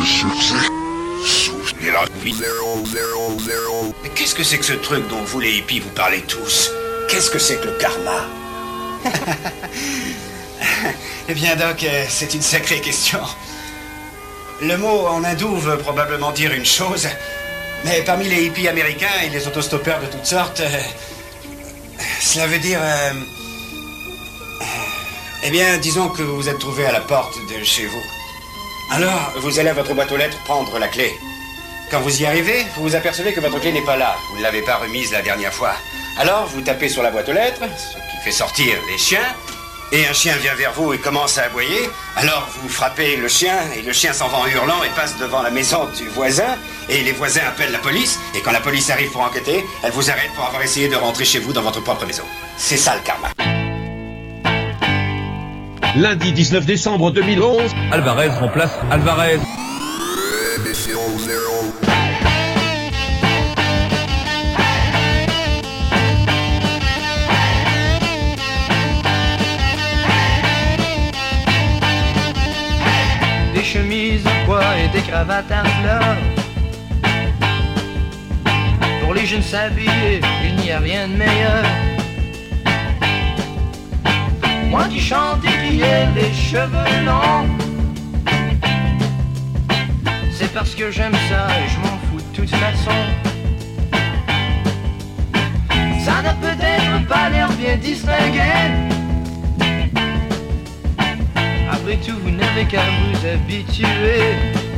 Mais qu'est-ce que c'est que ce truc dont vous les hippies vous parlez tous? Qu'est-ce que c'est que le karma? Eh bien Doc, c'est une sacrée question. Le mot en hindou veut probablement dire une chose, mais parmi les hippies américains et les autostoppeurs de toutes sortes, cela veut dire... eh bien, disons que vous vous êtes trouvé à la porte de chez vous. Alors, vous allez à votre boîte aux lettres prendre la clé. Quand vous y arrivez, vous vous apercevez que votre clé n'est pas là. Vous ne l'avez pas remise la dernière fois. Alors, vous tapez sur la boîte aux lettres, ce qui fait sortir les chiens, et un chien vient vers vous et commence à aboyer. Alors, vous frappez le chien, et le chien s'en va en hurlant et passe devant la maison du voisin, et les voisins appellent la police, et quand la police arrive pour enquêter, elle vous arrête pour avoir essayé de rentrer chez vous dans votre propre maison. C'est ça le karma. Lundi 19 décembre 2011, Alvarez remplace Alvarez. Des chemises en pois et des cravates à fleurs. Pour les jeunes s'habiller, il n'y a rien de meilleur. Moi qui chante et qui ai les cheveux longs, c'est parce que j'aime ça et je m'en fous de toute façon. Ça n'a peut-être pas l'air bien distingué. Après tout, vous n'avez qu'à vous habituer.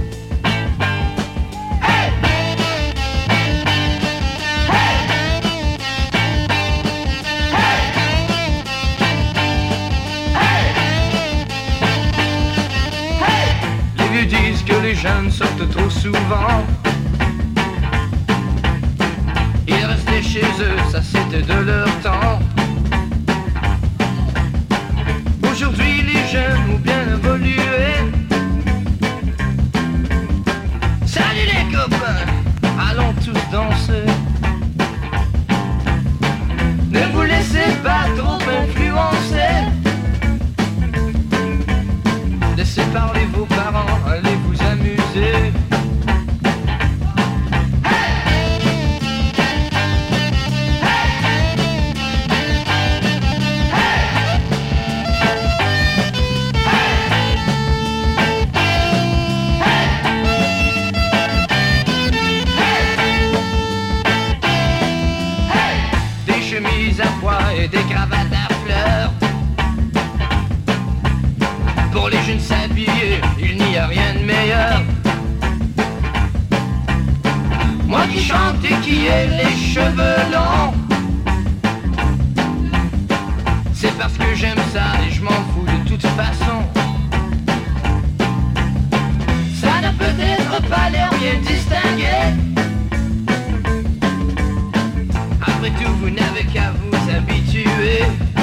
Disent que les jeunes sortent trop souvent. Ils restaient chez eux, ça c'était de leur temps. Aujourd'hui les jeunes ont bien évolué. Salut les copains, allons tous danser. Ne vous laissez pas trop influencer. Laissez parler vos parents, allez vous amuser. Des chemises à pois et des cravates à fleurs. Pour les jeunes s'habiller, il n'y a rien de meilleur. Moi qui chante et qui ai les cheveux longs, c'est parce que j'aime ça et je m'en fous de toute façon. Ça n'a peut-être pas l'air bien distingué. Après tout, vous n'avez qu'à vous habituer.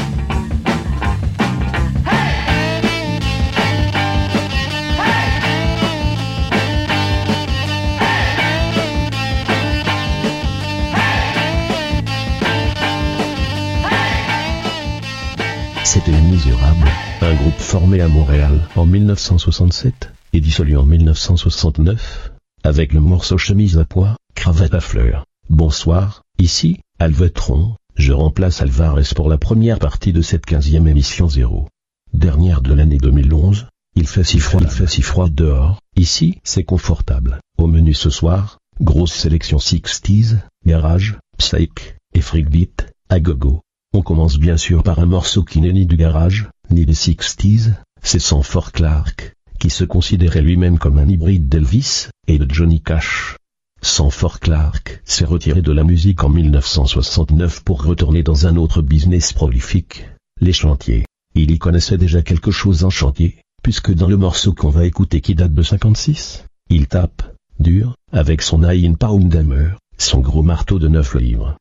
C'était Les Misérables, un groupe formé à Montréal en 1967 et dissolu en 1969, avec le morceau Chemise à pois, cravate à fleurs. Bonsoir, ici, Alvetron, je remplace Alvarez pour la première partie de cette 15e émission 0. Dernière de l'année 2011, il fait si froid dehors, ici c'est confortable. Au menu ce soir, grosse sélection 60s, garage, psych et freakbeat, à gogo. On commence bien sûr par un morceau qui n'est ni du garage, ni des 60s, c'est Sanford Clark, qui se considérait lui-même comme un hybride d'Elvis et de Johnny Cash. Sanford Clark s'est retiré de la musique en 1969 pour retourner dans un autre business prolifique, les chantiers. Il y connaissait déjà quelque chose en chantier, puisque dans le morceau qu'on va écouter qui date de 56, il tape dur avec son Nine Pound Hammer, son gros marteau de 9 livres.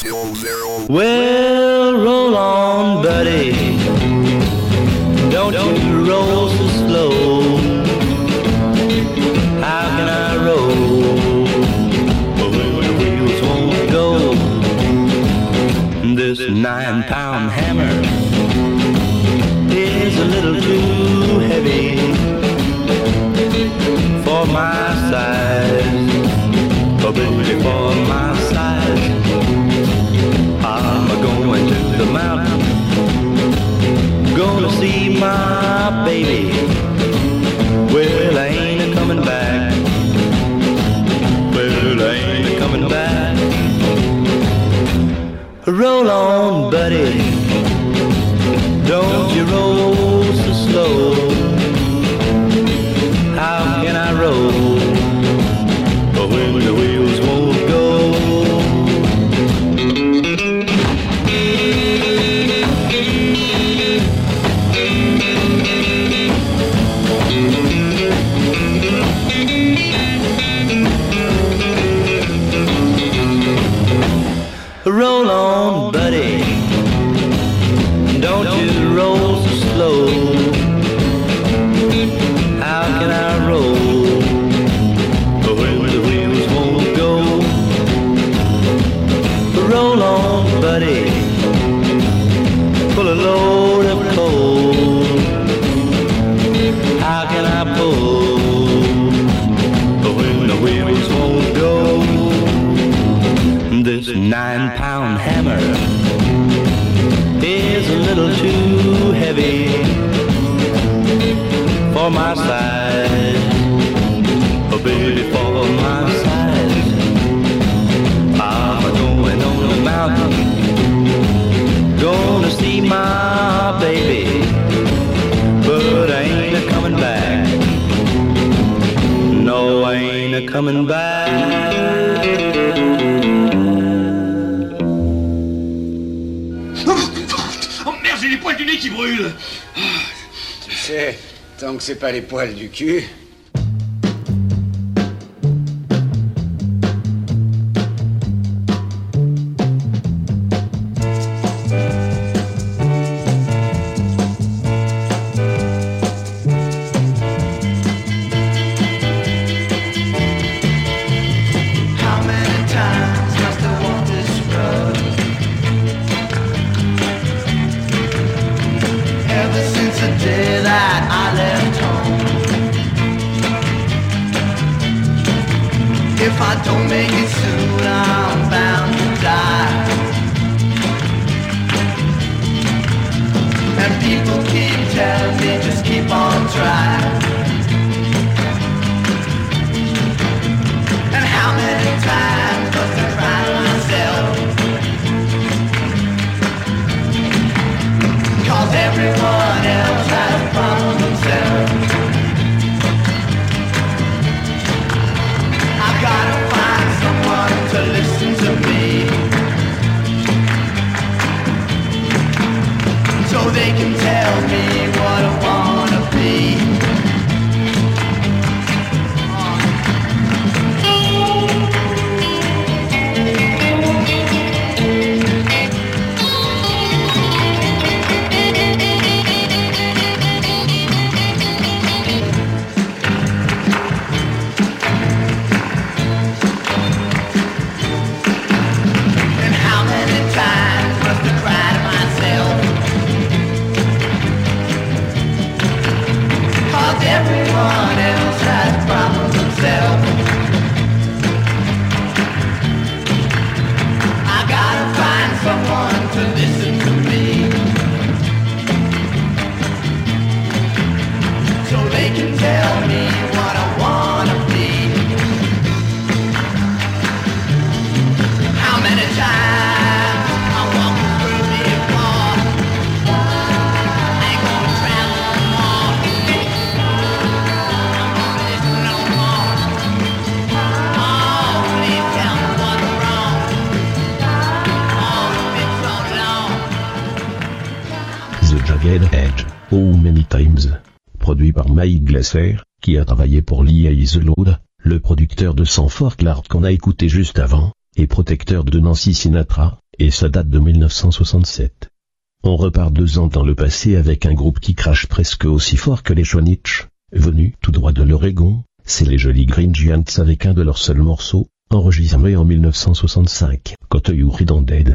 Well, roll on, buddy. Don't you roll so slow. How can I roll when the wheels won't go? This 9-pound hammer is a little too heavy for my see my baby. Well, I ain't a coming back. Well, I ain't a coming back. Roll on, buddy. Don't you roll so slow. How can I roll when the wheels won't go? Roll on, buddy. Don't you roll so slow. How can I roll when the wheels won't go? Roll on, buddy. Pull a load of coal. How can I pull when the wheels won't go? This 9-pound hammer is a little too heavy for my size, oh baby, for my size. I'm going on the mountain, gonna see my baby, but I ain't a coming back. No, I ain't a coming back. J'ai les poils du nez qui brûlent. Tu sais, tant que c'est pas les poils du cul. If I don't make it soon, I'm bound to die. And people keep telling me, just keep on trying. And how many times must I cry to myself? 'Cause everyone else has a problem themselves. Gotta find someone to listen to me, so they can tell me what I wanna be. Everyone else has problems themselves. I gotta find someone to listen to me, so they can tell me what I wanna be. How many times I walk through the floor, I ain't gonna travel no more. The Jagged Edge, Oh Many Times, produit par Mike Glaser, qui a travaillé pour Lee Hazelwood, le producteur de Sanford Clark qu'on a écouté juste avant, et protecteur de Nancy Sinatra, et ça date de 1967. On repart 2 ans dans le passé avec un groupe qui crache presque aussi fort que les Shonich, venus tout droit de l'Oregon, c'est les Jolly Green Giants avec un de leurs seuls morceaux, enregistré en 1965, Got You Red and Dead.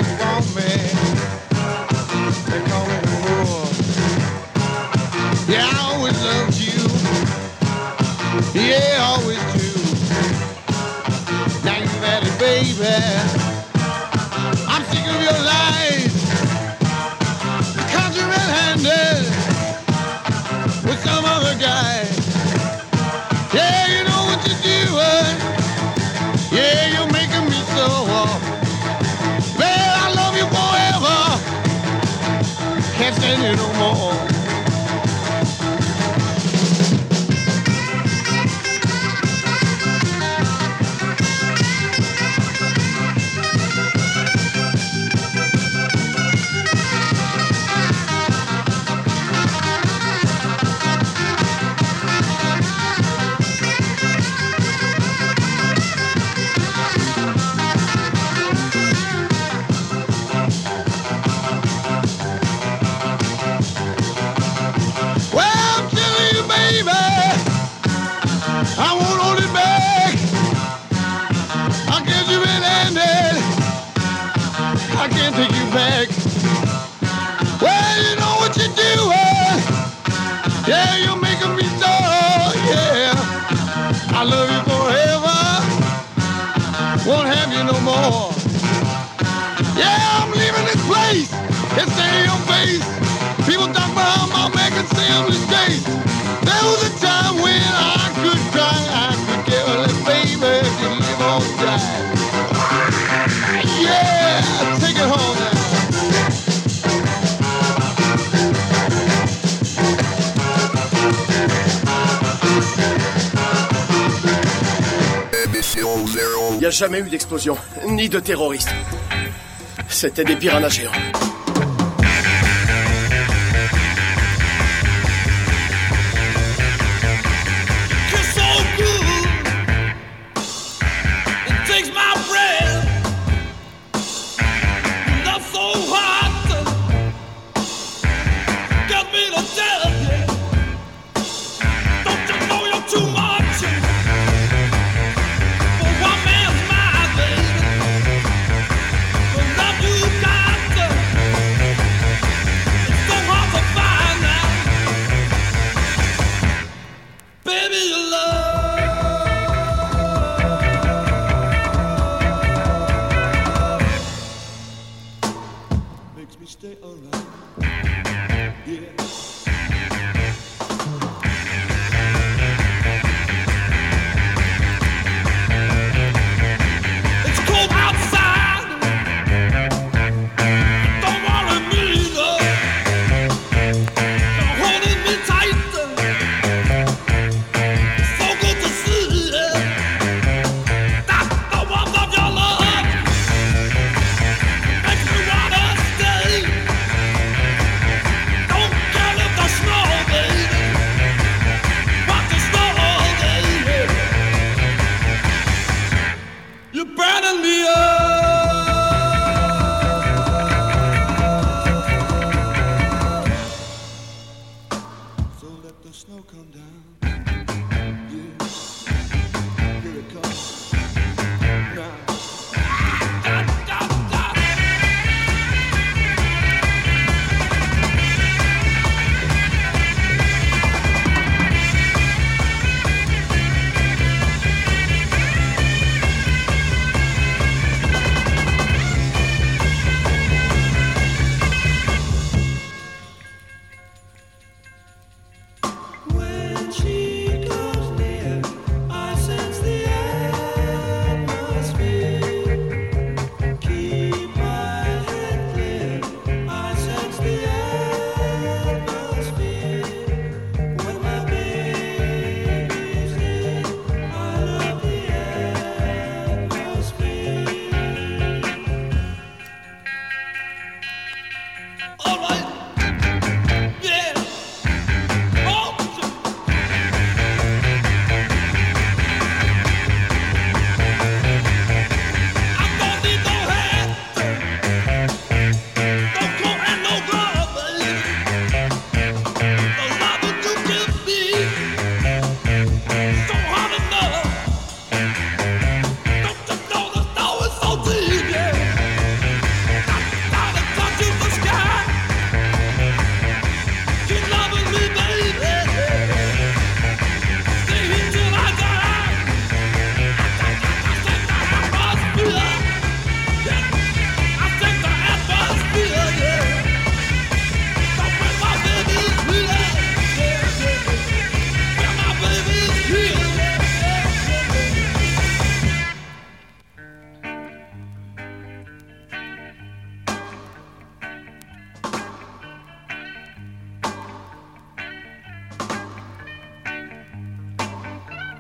Yeah. always loved you. Yeah, always do. Now you've had it, baby. I'm sick of your lies. Country red-handed with some other guy. Yeah, you know what you're doing. Yeah, you're making me so. Well, I love you forever. Can't stand you no more. Take you back. Well, you know what you're doing. Yeah, you're making me so. Yeah, I love you forever. Won't have you no more. Yeah, I'm leaving this place. It's in your face. People talk behind my back and say I'm disgraced. There was a time when I could cry, I could care less, baby, if you live or die. Yeah, take it home now. Il n'y a jamais eu d'explosion, ni de terroristes. C'était des piranhas géants.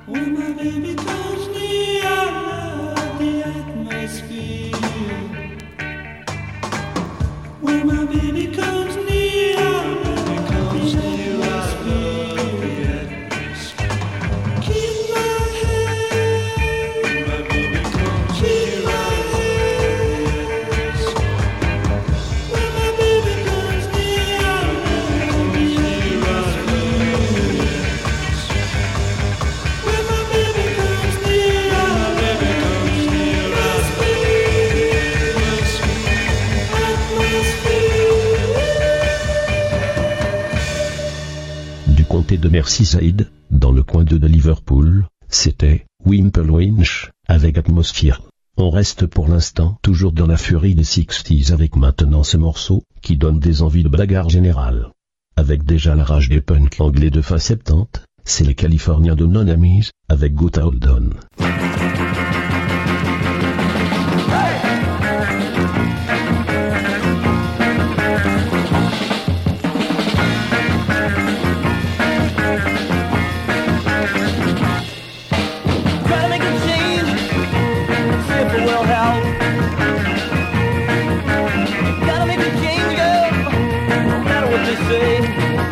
When my baby comes near, I love the atmosphere. When my baby comes near, I love the atmosphere. Keep my hand, when my baby comes near, I love the atmosphere. When my baby comes near, I love the atmosphere. When my baby comes near, Du comté de Merseyside, dans le coin de Liverpool, c'était Wimple Winch, avec Atmosphere. On reste pour l'instant toujours dans la furie des 60s avec maintenant ce morceau, qui donne des envies de bagarre générale. Avec déjà la rage des punks anglais de fin 70, c'est les Californiens de Non Amis, avec Good Hold On. Gotta make a change, see if it will help. Gotta make a change, girl, no matter what they say.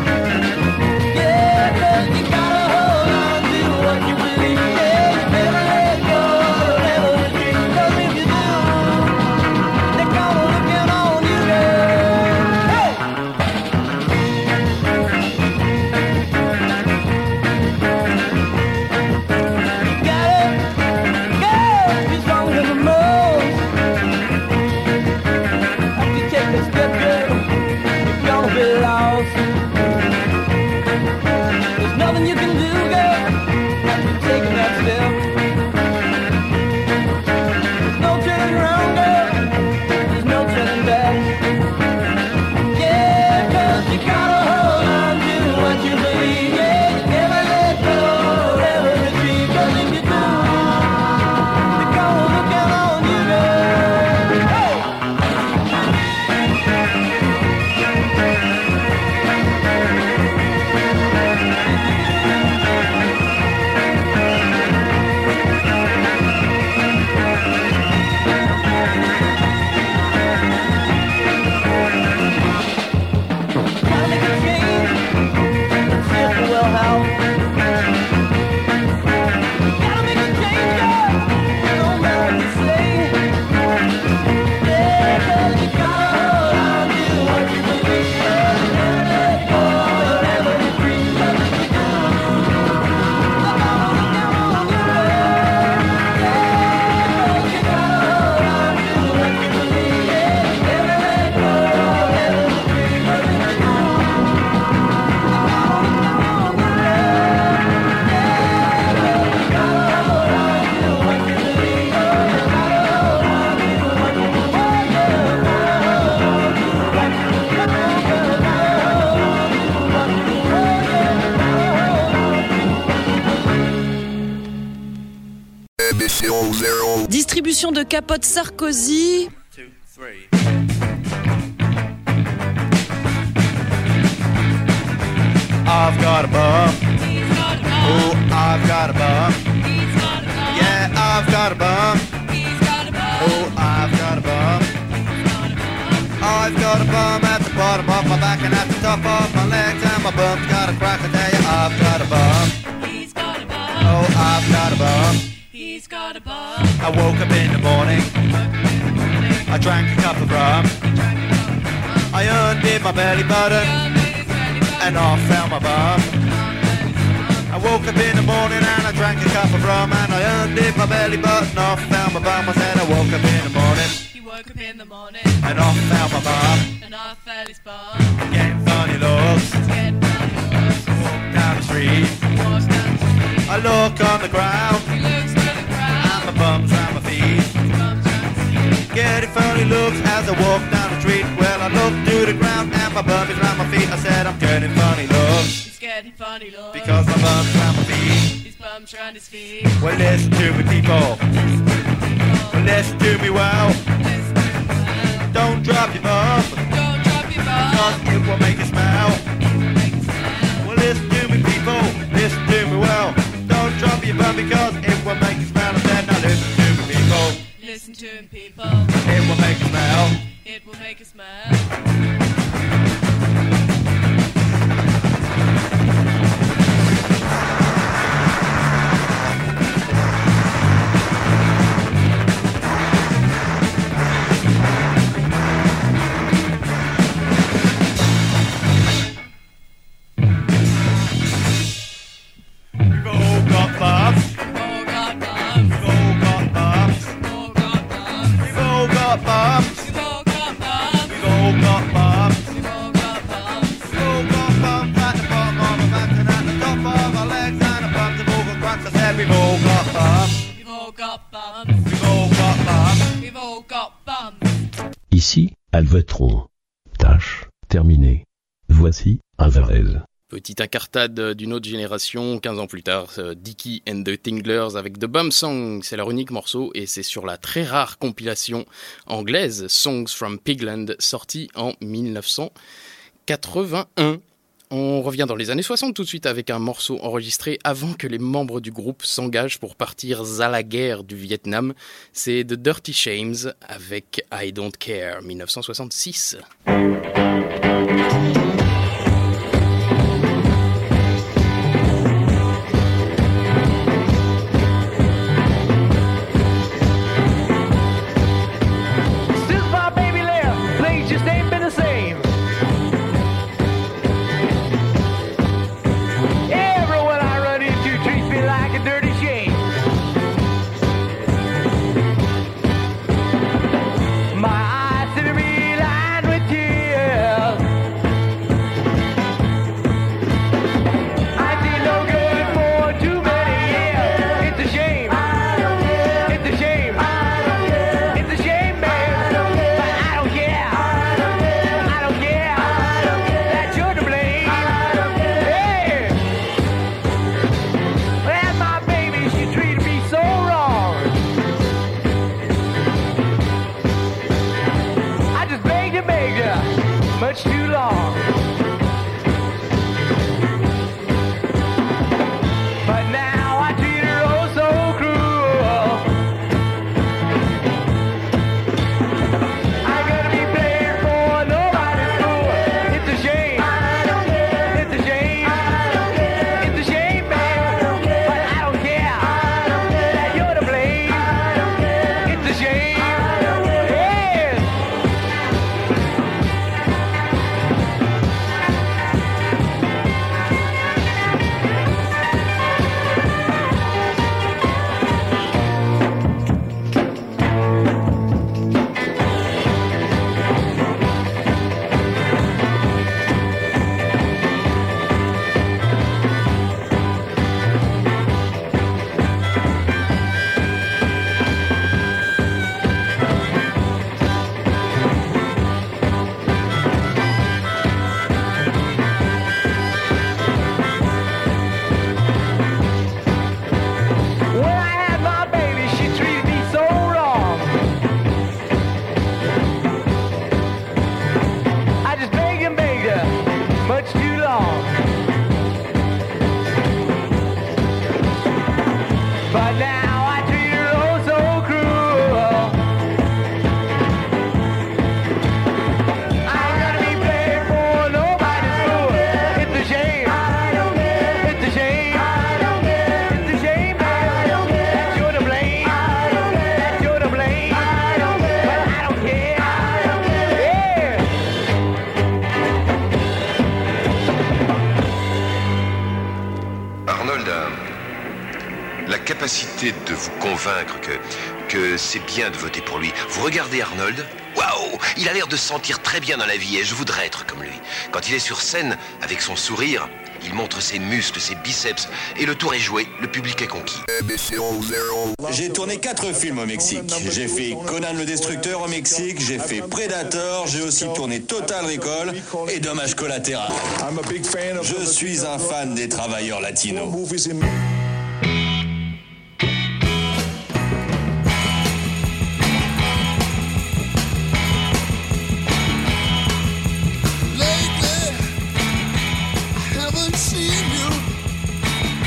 Yeah, 'cause you gotta hold on to what you believe. Yeah, you never let go, never retreat. 'Cause if you do, they're gonna look in on you, girl. Hey! You're stronger than most. After you take that step, girl, you're gonna be lost. There's nothing you can do, girl, after taking that step. There's no turning around, girl. There's no turning back. Yeah, 'cause you gotta hold on to what you believe. Yeah, you never let go, never retreat. 'Cause if you do, they're gonna look out on you, girl. Hey! Gotta make a change, see if it will help. Gotta make a change, girl, no matter what you say. Yeah, 'cause you gotta hold on to what you believe. Never let go, never retreat. 'Cause if you do, they're gonna look down on you, girl. Yeah, 'cause you gotta hold on to what you believe. Yeah, never let go, never retreat. 'Cause if you do, they're gonna look down on you, girl. Distribution de capote Sarkozy. I've got a bum. Oh, I've got a bum. Yeah, I've got a bum. Oh, I've got a bum. I've got a bum at the bottom of my back and at the top of my legs, and my bum's got a crack. I tell you, I've got a bum. Oh, I've got a bum. I woke up in the morning. I drank a cup of rum. I undid my belly button, and off fell my bum. I woke up in the morning and I drank a cup of rum, and I undid my belly button, off fell my bum. I said I woke up in the morning. He woke up in the morning, and off fell my bum. and off fell his bum. Getting funny looks. Getting funny looks. Walk down the street. Walks down the street. I look on the ground. He looks to the ground. And my bum's round my feet. His bum's round his feet. Getting funny looks as I walk down the street. Well, I look to the ground and my bum is round my feet. I said I'm getting funny looks. He's getting funny looks. Because my bum's round my feet. His bum's round his feet. Well, listen to me, people. Well, listen to me well. Listen to him well. Don't drop your bum. Don't drop your bum. Cause it will make it smell. Make it smell. Well, listen to me, people. Listen to me well. Don't drop your bum turn people. It will make you smile. It will make you smile. We've all got bumps. All got bumps. We've all got bumps. All got bumps. We've all got bumps. We've all got bumps. We've all got bumps. We've all got bumps. We've all got bumps at the bottom of our backs and at the top of our legs and the bumps have all got cracks. I said we've all got bumps. We've all got bumps. We've all got bumps. We've all got bumps. Ici, Alvatron. Tâche terminée. Voici Alvarez. Petite incartade d'une autre génération, 15 ans plus tard, Dickie and the Tinglers avec The Bum Song, c'est leur unique morceau et c'est sur la très rare compilation anglaise Songs from Pigland, sortie en 1981. On revient dans les années 60 tout de suite avec un morceau enregistré avant que les membres du groupe s'engagent pour partir à la guerre du Vietnam. C'est The Dirty Shames avec I Don't Care, 1966. Since my baby left, things just ain't been the same. Everyone I run into treats me like a dirty shame. My eyes seem to be lined with tears. I see no good for too many years. It's a shame. It's a shame. It's a shame, man. But I don't care. I don't care. That you're to blame. Hey. Well, my baby, she treated me so wrong. I just begged her much too long. But now I treat her oh so cruel. I'm gonna be playing for nobody's fool. It's a shame. It's a shame. It's a shame, man. But I don't care. That you're to blame. It's a shame. Yes. When I had my baby, she treated me so wrong. I just begged her much too long. But now I treat her oh so cruel. I'm gonna be playing for nobody's fool. It's a shame. It's a shame. It's a shame, man. That you're to blame. That you're to blame. But I don't care. Yeah. Arnold a la capacité de vous convaincre que c'est bien de voter pour lui. Vous regardez Arnold, waouh, il a l'air de se sentir très bien dans la vie et je voudrais être comme lui. Quand il est sur scène, avec son sourire, il montre ses muscles, ses biceps et le tour est joué, le public est conquis. J'ai tourné 4 films au Mexique. J'ai fait Conan le Destructeur au Mexique, j'ai fait Predator, j'ai aussi tourné Total Recall et Dommages collatéraux. Je suis un fan des travailleurs latinos.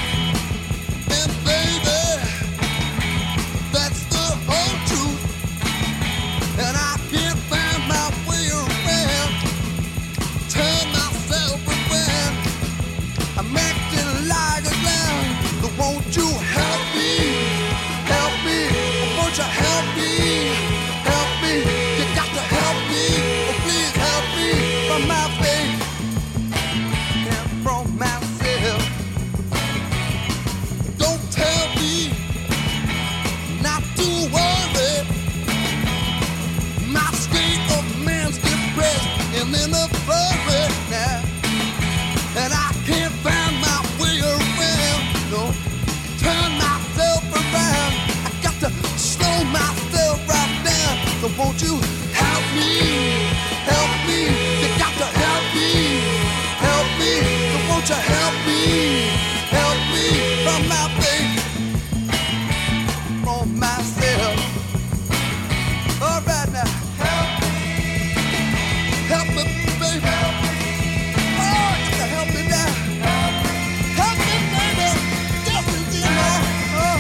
That's the whole truth. from my faith, from myself. All right now, help me, baby. Oh, you can help me now. Help me, baby. Just as you know.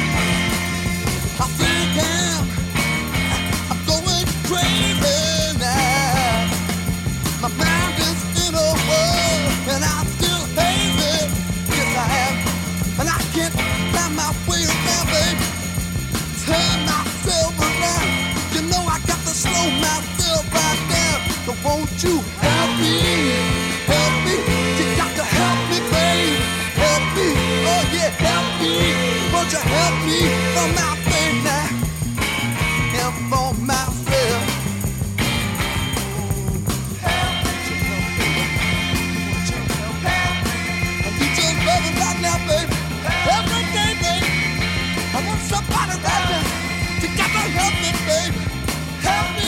I think I'm going crazy now. My mind is in a whirl, and I'm still hazy. Yes, I am, and I can't find my way around, baby. Turn myself around. You know I got to slow myself right down. So won't you help me? Help me. You got to help me, babe. Help me. Oh yeah, help me. Won't you help me from my pain now? And for myself. Help me. Won't you help me? I need your loving right now, baby. Every day, baby. I want somebody right now. You got to help me, baby. Help me.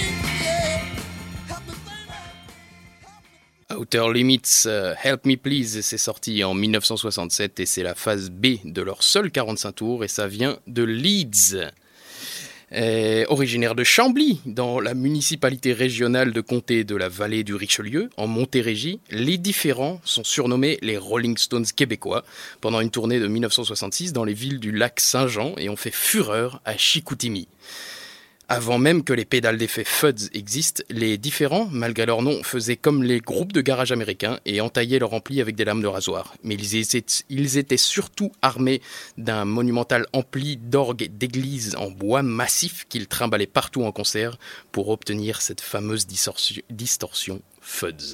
Outer Limits, Help Me Please, c'est sorti en 1967 et c'est la phase B de leur seul 45 tours et ça vient de Leeds. Originaire de Chambly, dans la municipalité régionale de comté de la vallée du Richelieu, en Montérégie, les Différents sont surnommés les Rolling Stones québécois pendant une tournée de 1966 dans les villes du lac Saint-Jean et ont fait fureur à Chicoutimi. Avant même que les pédales d'effet Fuds existent, les Différents, malgré leur nom, faisaient comme les groupes de garage américains et entaillaient leur ampli avec des lames de rasoir. Mais ils étaient surtout armés d'un monumental ampli d'orgue d'église en bois massif qu'ils trimballaient partout en concert pour obtenir cette fameuse distorsion Fuds.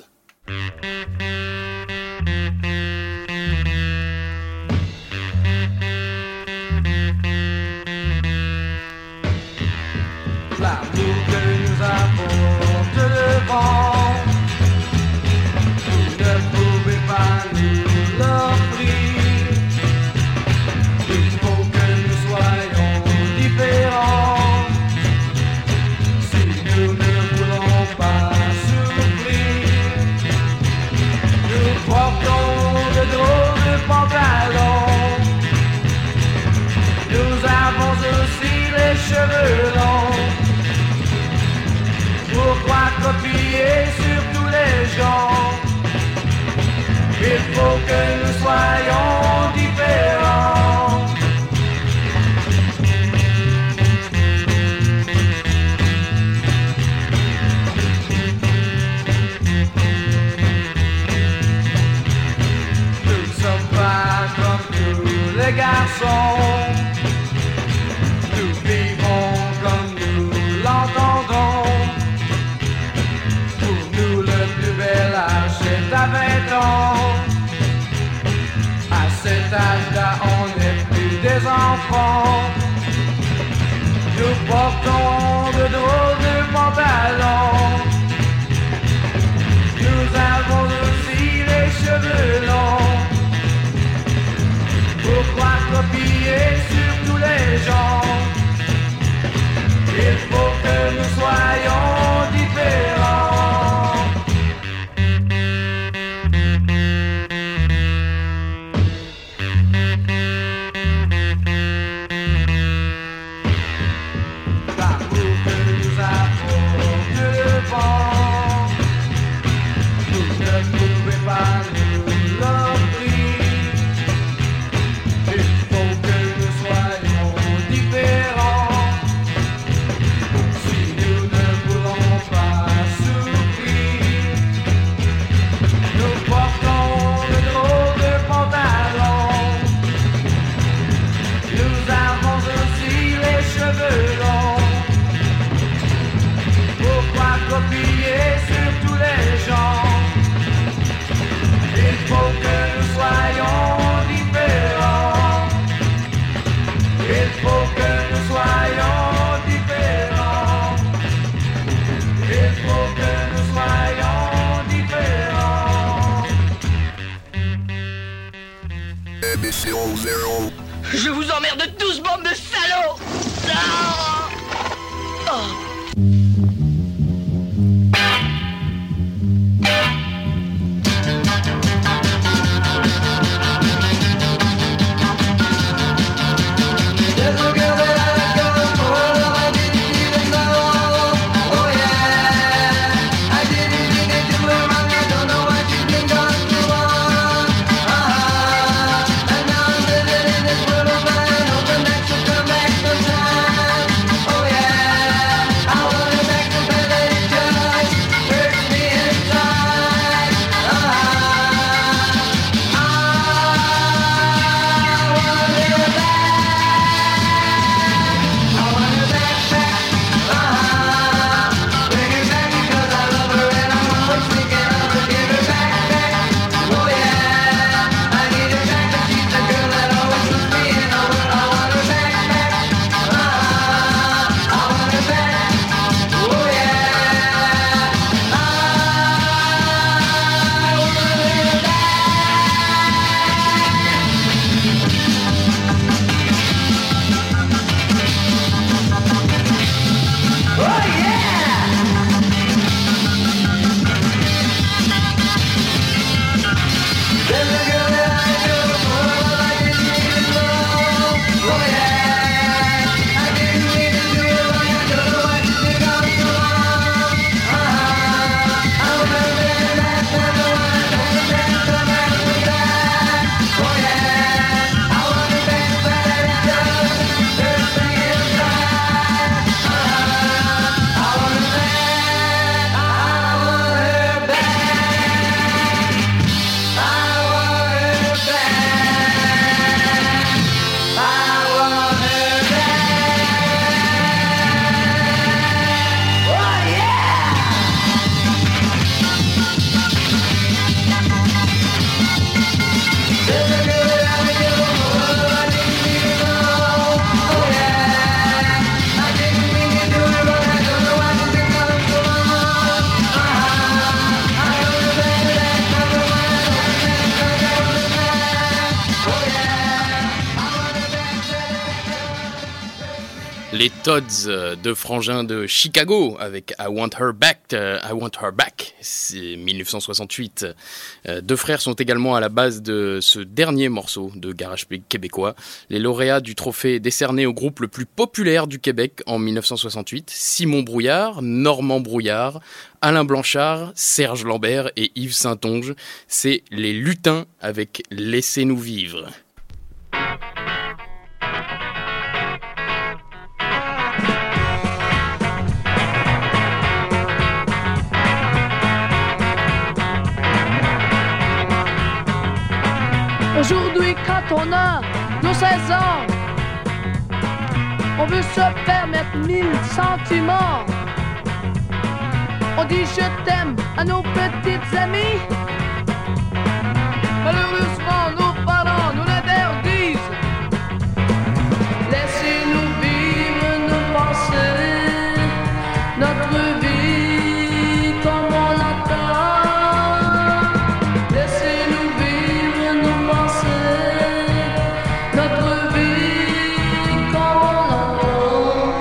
L'amour que nous avons de devant, vous ne pouvez pas nous l'offrir. Il faut que nous soyons différents, si nous ne voulons pas souffrir. Nous portons de drôles de pantalons, nous avons aussi les cheveux longs. Pourquoi copier sur tous les gens? Il faut que nous soyons différents. Nous ne sommes pas comme tous les garçons. Nous vivons comme nous l'entendons. C'est à 20 ans. À cet âge-là, on n'est plus des enfants. Nous portons de drôles de pantalons. Nous avons aussi les cheveux longs. Pourquoi copier sur tous les gens? Il faut que nous soyons différents. Je vous emmerde tous, bande de salauds! Ah! Oh. Les Todds de Frangin de Chicago avec I Want Her Back, c'est 1968. Deux frères sont également à la base de ce dernier morceau de garage québécois. Les lauréats du trophée décerné au groupe le plus populaire du Québec en 1968, Simon Brouillard, Normand Brouillard, Alain Blanchard, Serge Lambert et Yves Saintonge. C'est les Lutins avec Laissez-nous vivre. Aujourd'hui, quand on a nos 16 ans, on veut se permettre 1000 sentiments. On dit je t'aime à nos petites amies. Malheureusement, nos parents nous l'interdisent. Laissez-nous vivre nos pensées, notre vie comme on l'entend. Laissez-nous vivre nos pensées, notre vie comme on l'entend.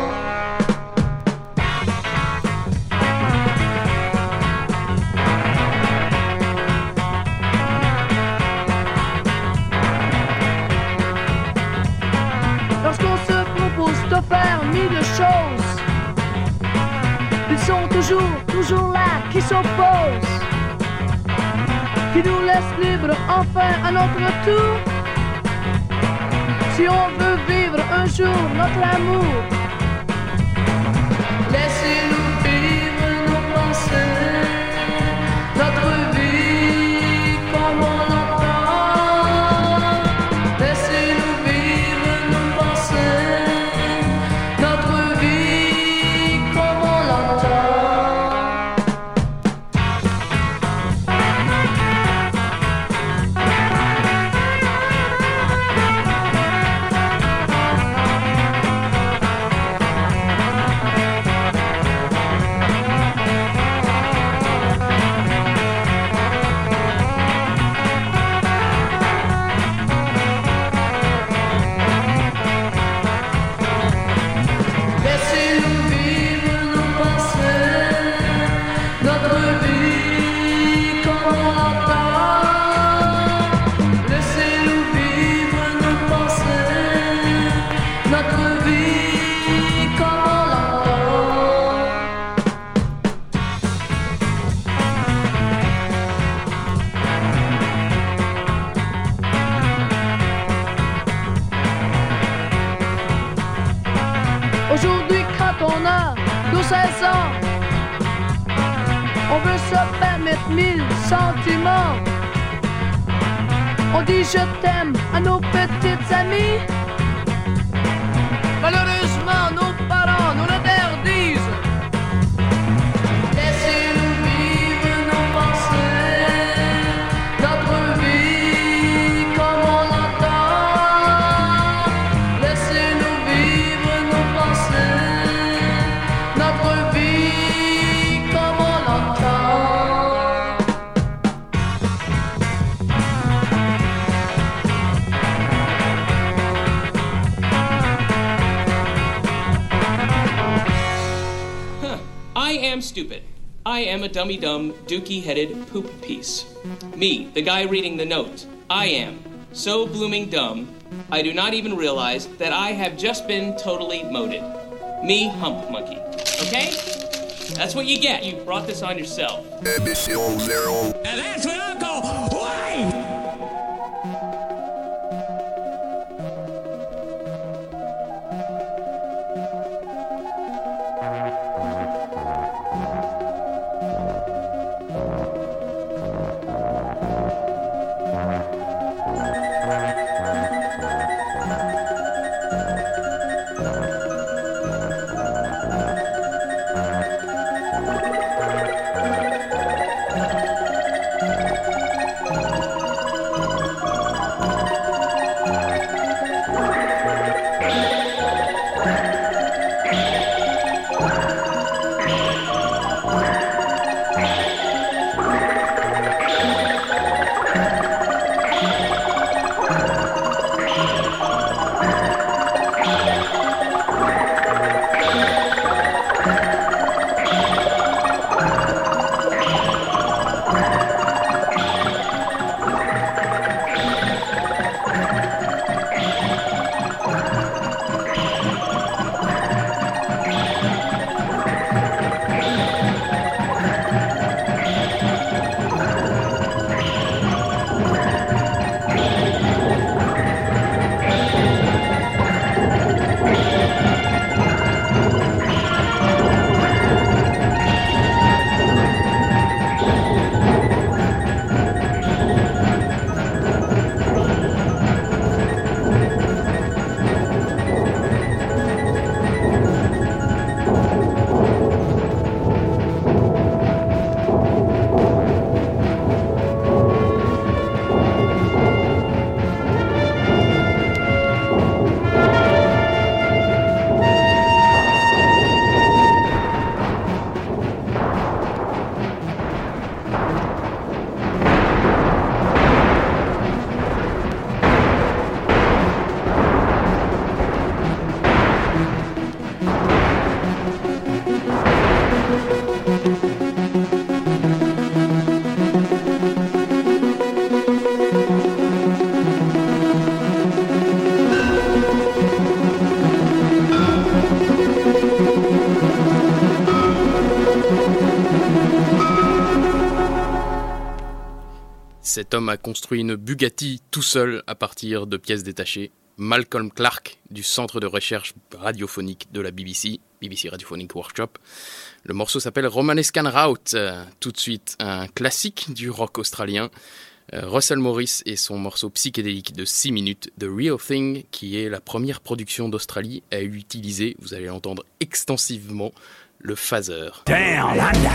Lorsqu'on se propose de faire 1000 choses, ils sont toujours là, qui s'opposent, qui nous laissent libres enfin à notre tour. Si on veut vivre un jour notre amour, laissez-nous vivre nos pensées, notre vie comme on l'entend. Laissez-nous vivre nos pensées, notre vie comme on l'entend. Laissez-nous vivre nos pensées, notre vie comme on l'entend. Laissez-nous vivre nos pensées, notre vie comme on l'entend. Aujourd'hui, quand on a nos 16 ans, on veut se permettre 1000 sentiments. On dit je t'aime à nos petites amies. Malheureusement, nos parents nous l'interdisent. Laissez-nous vivre nos pensées, notre vie comme on l'entend. Laissez-nous vivre nos pensées, notre vie comme on l'entend. I am stupid. I am a dummy-dumb, dookie-headed poop piece. Me, the guy reading the note. I am so blooming dumb, I do not even realize that I have just been totally moted. Me, hump monkey. Okay? That's what you get. You brought this on yourself. And that's what I'll go. Wait! Cet homme a construit une Bugatti tout seul à partir de pièces détachées. Malcolm Clark du Centre de recherche radiophonique de la BBC, BBC Radiophonic Workshop. Le morceau s'appelle Romanescan Route. Tout de suite, un classique du rock australien. Russell Morris et son morceau psychédélique de 6 minutes, The Real Thing, qui est la première production d'Australie à utiliser, vous allez l'entendre extensivement, le phaser. Down under.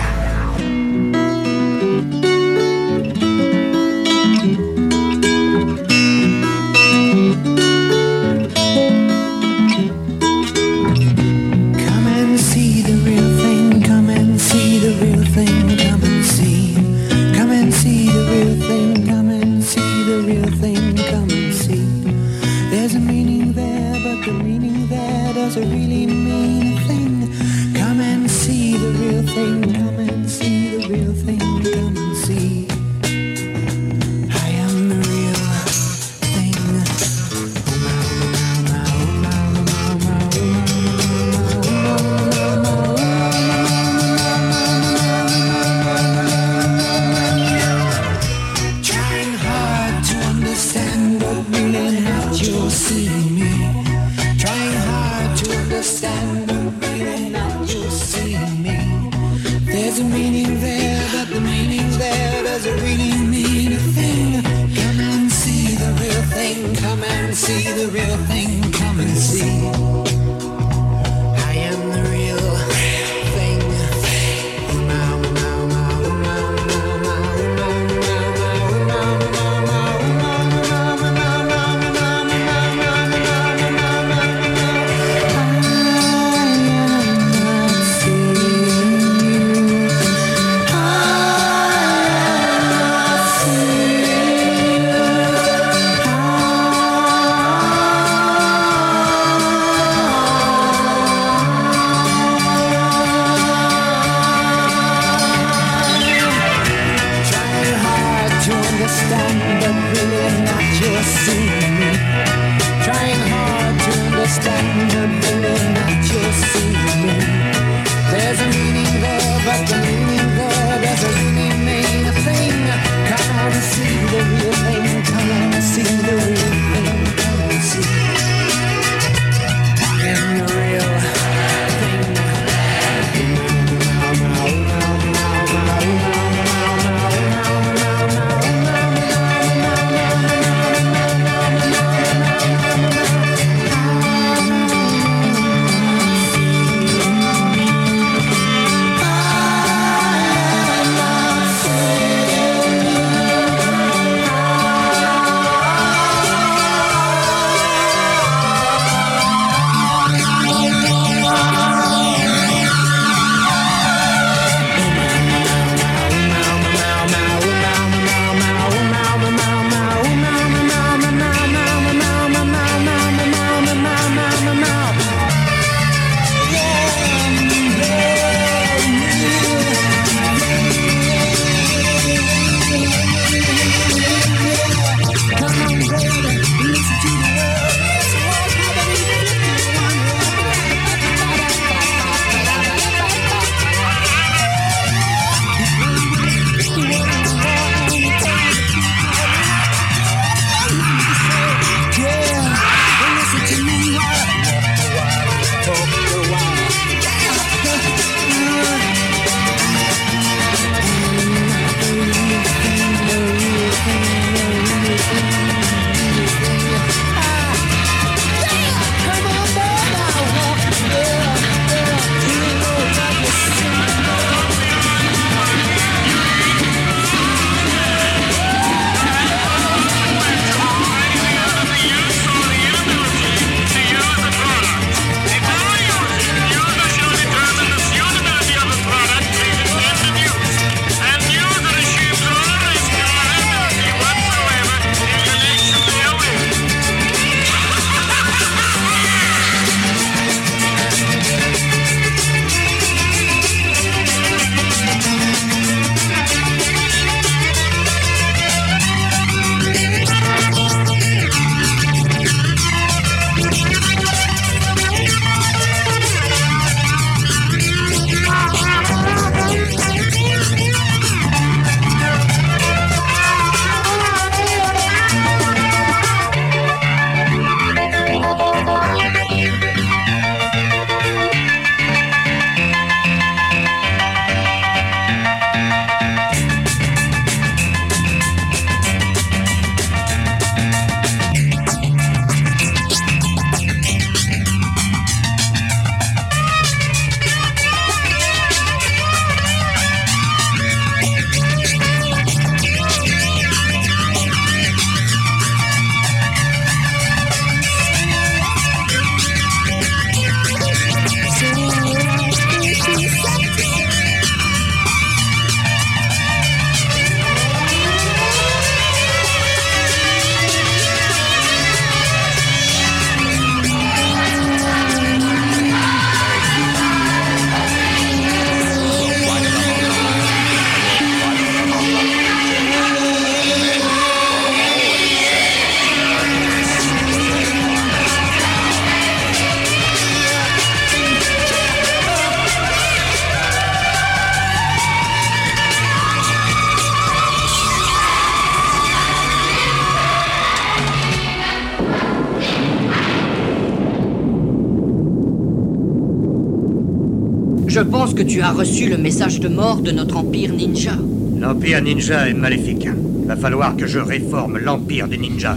Je pense que tu as reçu le message de mort de notre empire ninja. L'empire ninja est maléfique. Va falloir que je réforme l'empire des ninjas.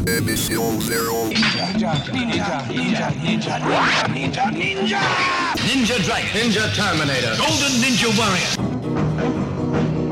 Ninja Dragon. Ninja Terminator. Golden Ninja Warrior.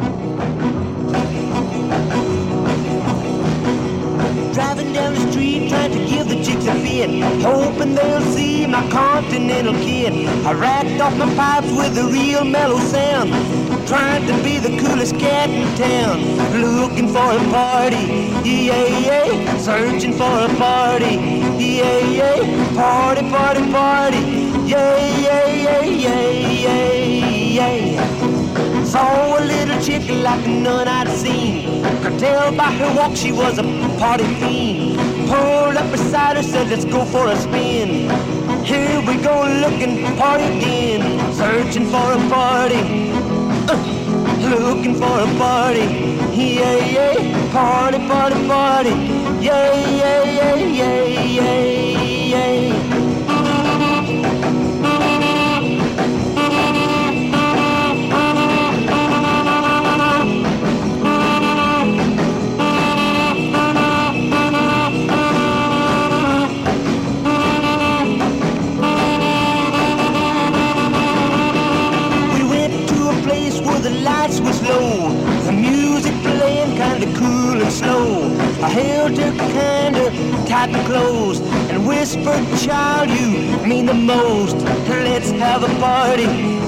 Driving down the street trying to give the chicks a fit, hoping they'll see my continental kid. I racked off my pipes with a real mellow sound, trying to be the coolest cat in town. Looking for a party, yeah, yeah, searching for a party, yeah, yeah, party, party, party, yeah, yeah, yeah, yeah, yeah, yeah. Saw a little chick like none I'd seen. Could tell by her walk she was a party fiend. Pulled up beside her, said let's go for a spin. Here we go looking party again. Searching for a party, looking for a party. Yeah, yeah, party, party, party. Yeah, yeah, yeah, yeah, yeah, yeah. Was low, the music playing kinda cool and slow. I held her kinda tight and close and whispered, child, you mean the most. Let's have a party,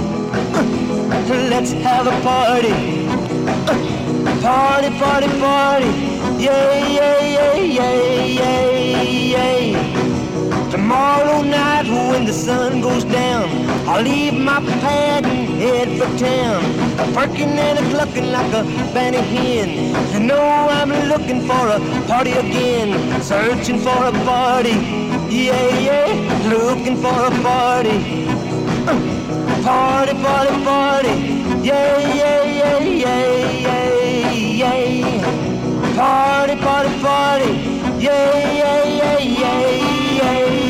let's have a party, party, party, party, yeah, yeah, yeah, yeah, yeah, yeah. Tomorrow night when the sun goes down, I'll leave my pad and head for town. A perking and a clucking like a banny hen. You know I'm looking for a party again, searching for a party, yeah, yeah, looking for a party, party, party, party, yeah, yeah, yeah, yeah, yeah, yeah, party, party, party, yeah, yeah, yeah, yeah, yeah.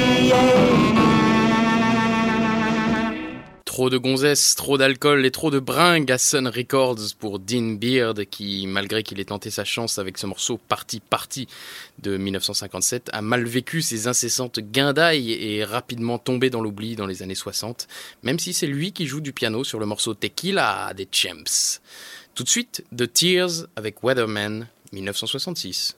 Trop de gonzesses, trop d'alcool et trop de bringues à Sun Records pour Dean Beard qui, malgré qu'il ait tenté sa chance avec ce morceau Party Party de 1957, a mal vécu ses incessantes guindailles et est rapidement tombé dans l'oubli dans les années 60, même si c'est lui qui joue du piano sur le morceau Tequila des Champs. Tout de suite, The Tears avec Weatherman 1966.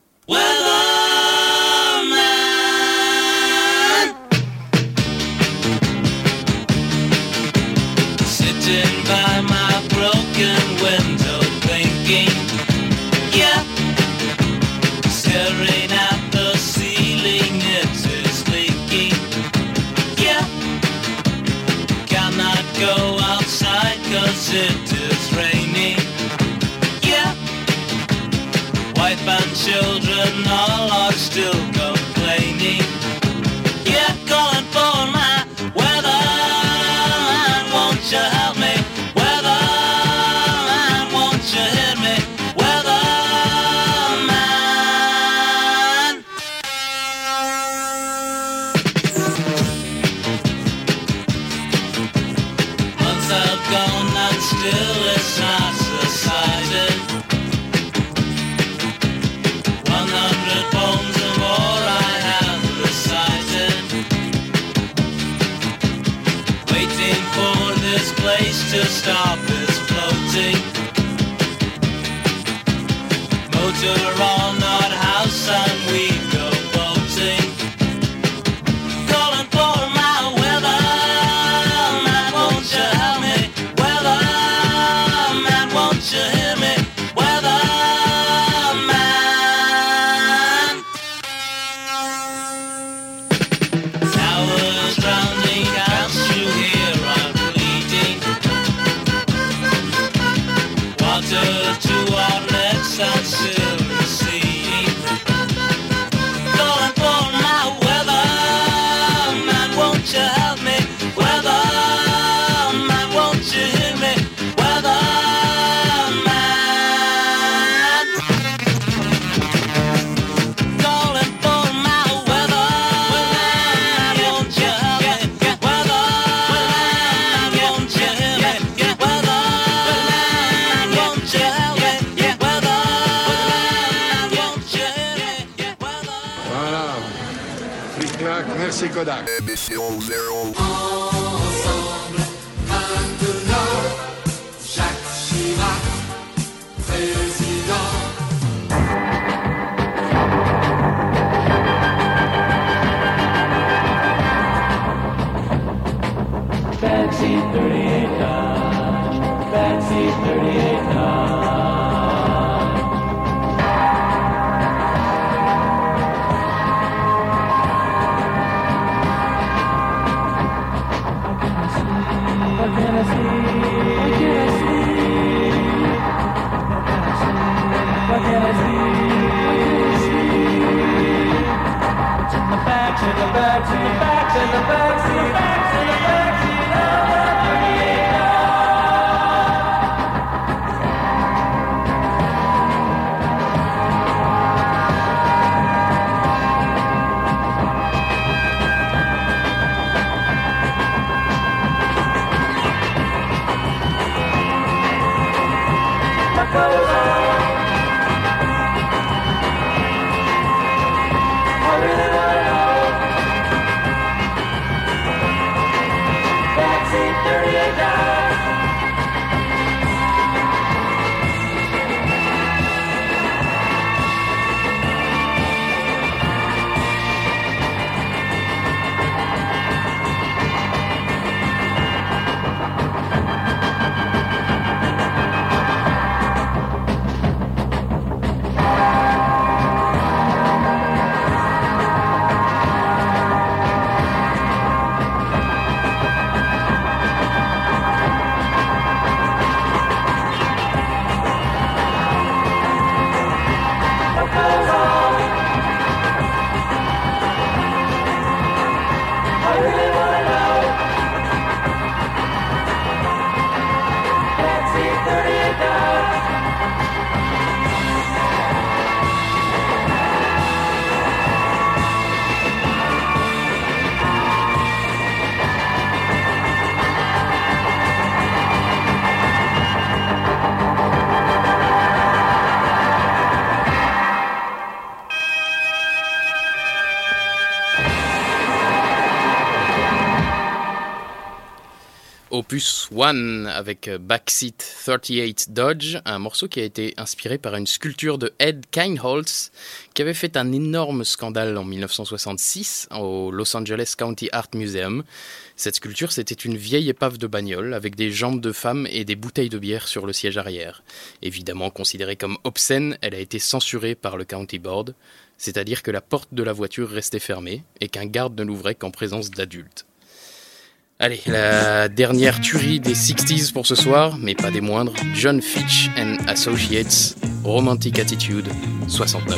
Sitting by my broken window thinking, yeah, staring at the ceiling, it is leaking, yeah, cannot go outside 'cause it is raining, yeah, wife and children all are still complaining, yeah, calling for my weather. Won't you help me? Weatherman, won't you hit me? Weatherman. Months have gone and still it's not decided. 100 poems or more I have recited, waiting for this place to stop its floating. Motor on our house and we go boating. Calling for my weatherman, won't you help me? Weatherman, won't you hear me? Weatherman. Towers rounding camps you hear are bleeding. Water to our necks and still receding. Calling for my weatherman, won't you help me? Weatherman, won't you hear me? Weatherman. Calling for my weatherman, won't you help me? Weatherman, won't you hear me? Clic-clac, merci Kodak. Jacques Chirac, président. Backseat 38 Dodge. Backseat 38 Dodge. What can I see? What can I see? What can I see? It's in the back, in the back, in the back, in the back, in the back, in the back, in the Opus 1 avec Backseat 38 Dodge, un morceau qui a été inspiré par une sculpture de Ed Kienholz qui avait fait un énorme scandale en 1966 au Los Angeles County Art Museum. Cette sculpture, c'était une vieille épave de bagnole avec des jambes de femme et des bouteilles de bière sur le siège arrière. Évidemment considérée comme obscène, elle a été censurée par le County Board, c'est-à-dire que la porte de la voiture restait fermée et qu'un garde ne l'ouvrait qu'en présence d'adultes. Allez, la dernière tuerie des 60s pour ce soir, mais pas des moindres, John Fitch and Associates, Romantic Attitude, 69.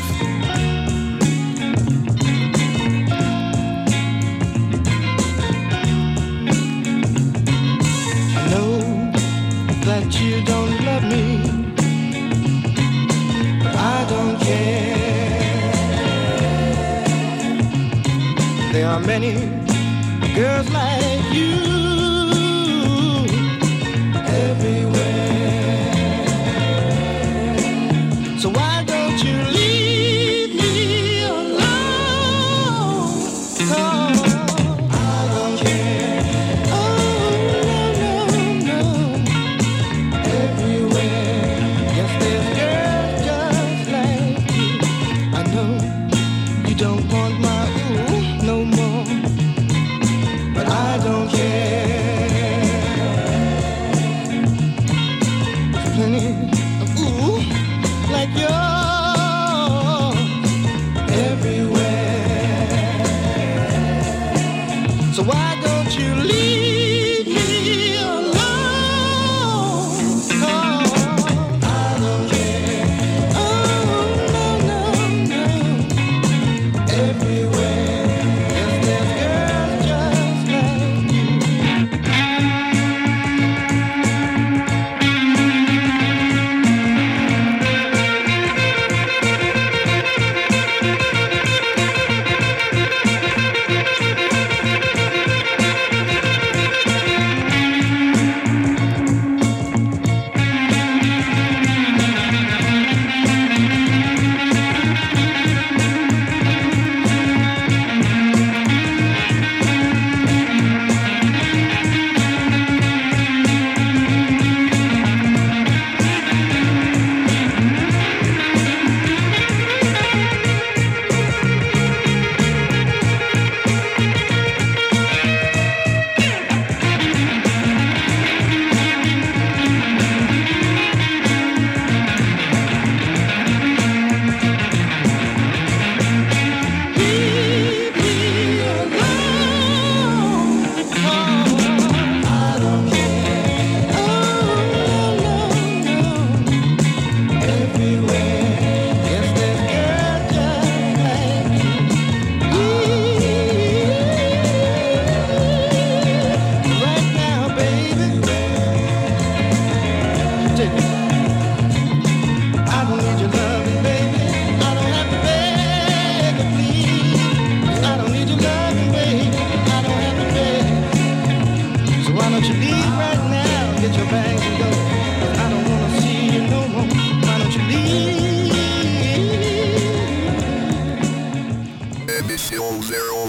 I know that you don't love me, but I don't care. There are many girls like you everywhere. So why don't you leave me alone? Oh, I don't care. Oh, no, no, no. Everywhere. Yes, there's girls just like you. I know you don't want my ooh no more, but I don't care. There's plenty of ooh like yours everywhere. So why don't you leave me alone? Oh, I don't care. Oh, no, no, no. Everywhere. Yes, there's girls just like you.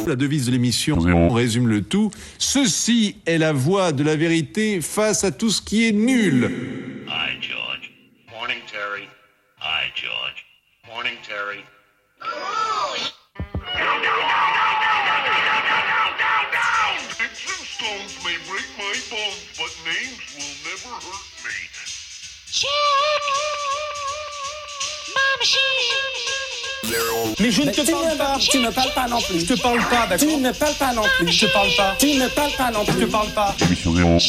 La devise de l'émission, on résume le tout. Ceci est la voie de la vérité face à tout ce qui est nul. Hi, George. Morning, Terry. Hi, George. Morning, Terry. Stones may break my bones, but names will never hurt me. Mais je ne te parle pas. Tu ne parles pas non plus. Je te parle pas, d'accord. Tu ne parles pas non plus. Je te parle pas. Tu ne parles pas non plus. Je te parle pas. Émission zéro.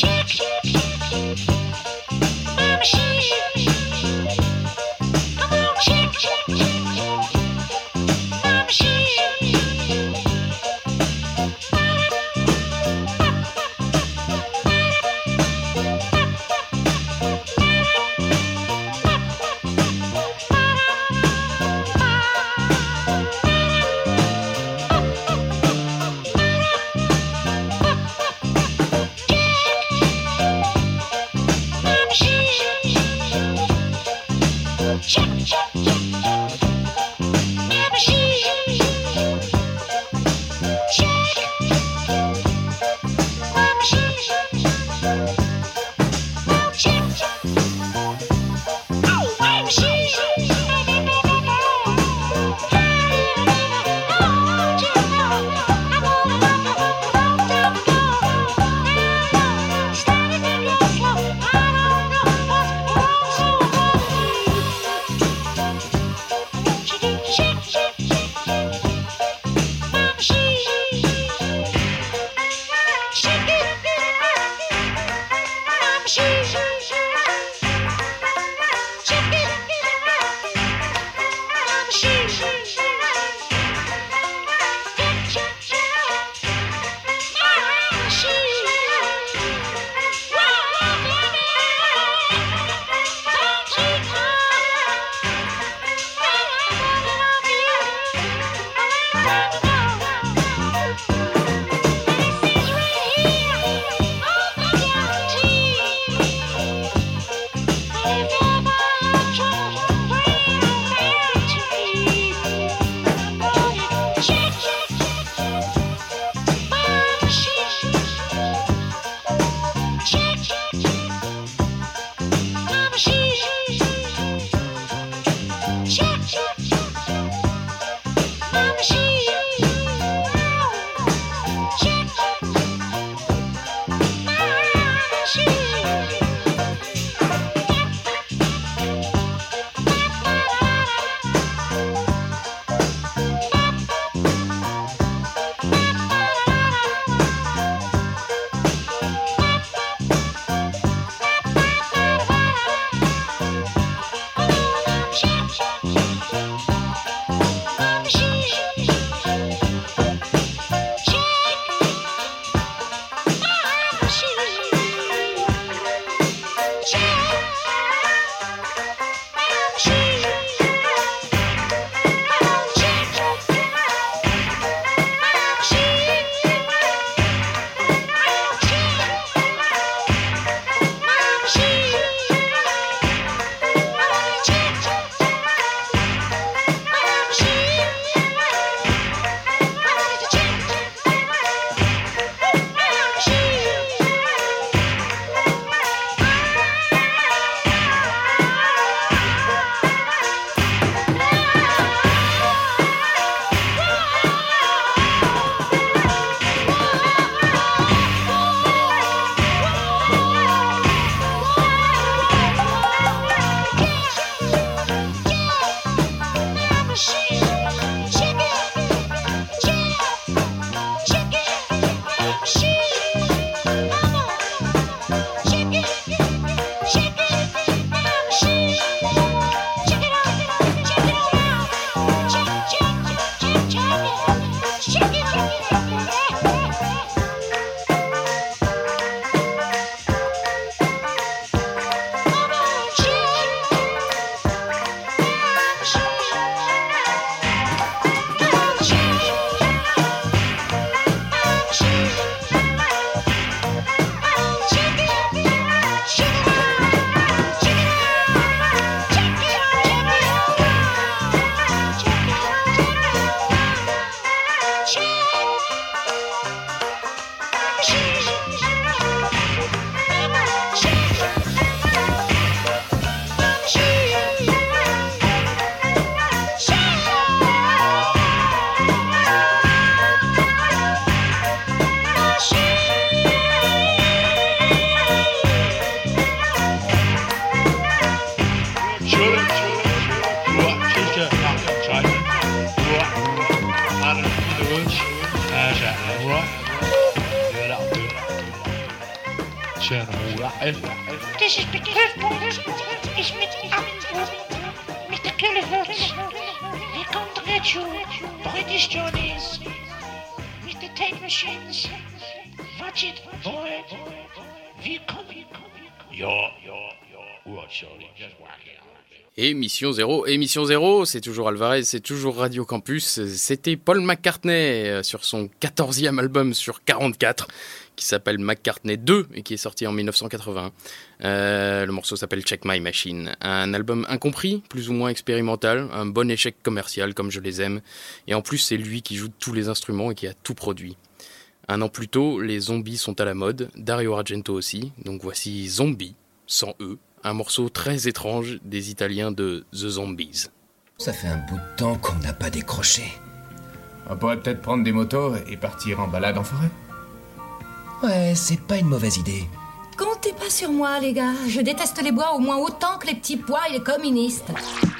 This is the Cliff is mit Abwurf mit der Kilohertz. Wir congratulate you, British Journeys, with the tape machines. Watch it, boy. Willkommen. Émission 0, c'est toujours Alvarez, c'est toujours Radio Campus. C'était Paul McCartney sur son 14e album sur 44, qui s'appelle McCartney 2 et qui est sorti en 1981. Le morceau s'appelle Check My Machine. Un album incompris, plus ou moins expérimental, un bon échec commercial comme je les aime. Et en plus, c'est lui qui joue tous les instruments et qui a tout produit. Un an plus tôt, les zombies sont à la mode, Dario Argento aussi, donc voici Zombie, sans E, un morceau très étrange des Italiens de The Zombies. Ça fait un bout de temps qu'on n'a pas décroché. On pourrait peut-être prendre des motos et partir en balade en forêt. Ouais, c'est pas une mauvaise idée. Comptez pas sur moi, les gars. Je déteste les bois au moins autant que les petits pois et les communistes.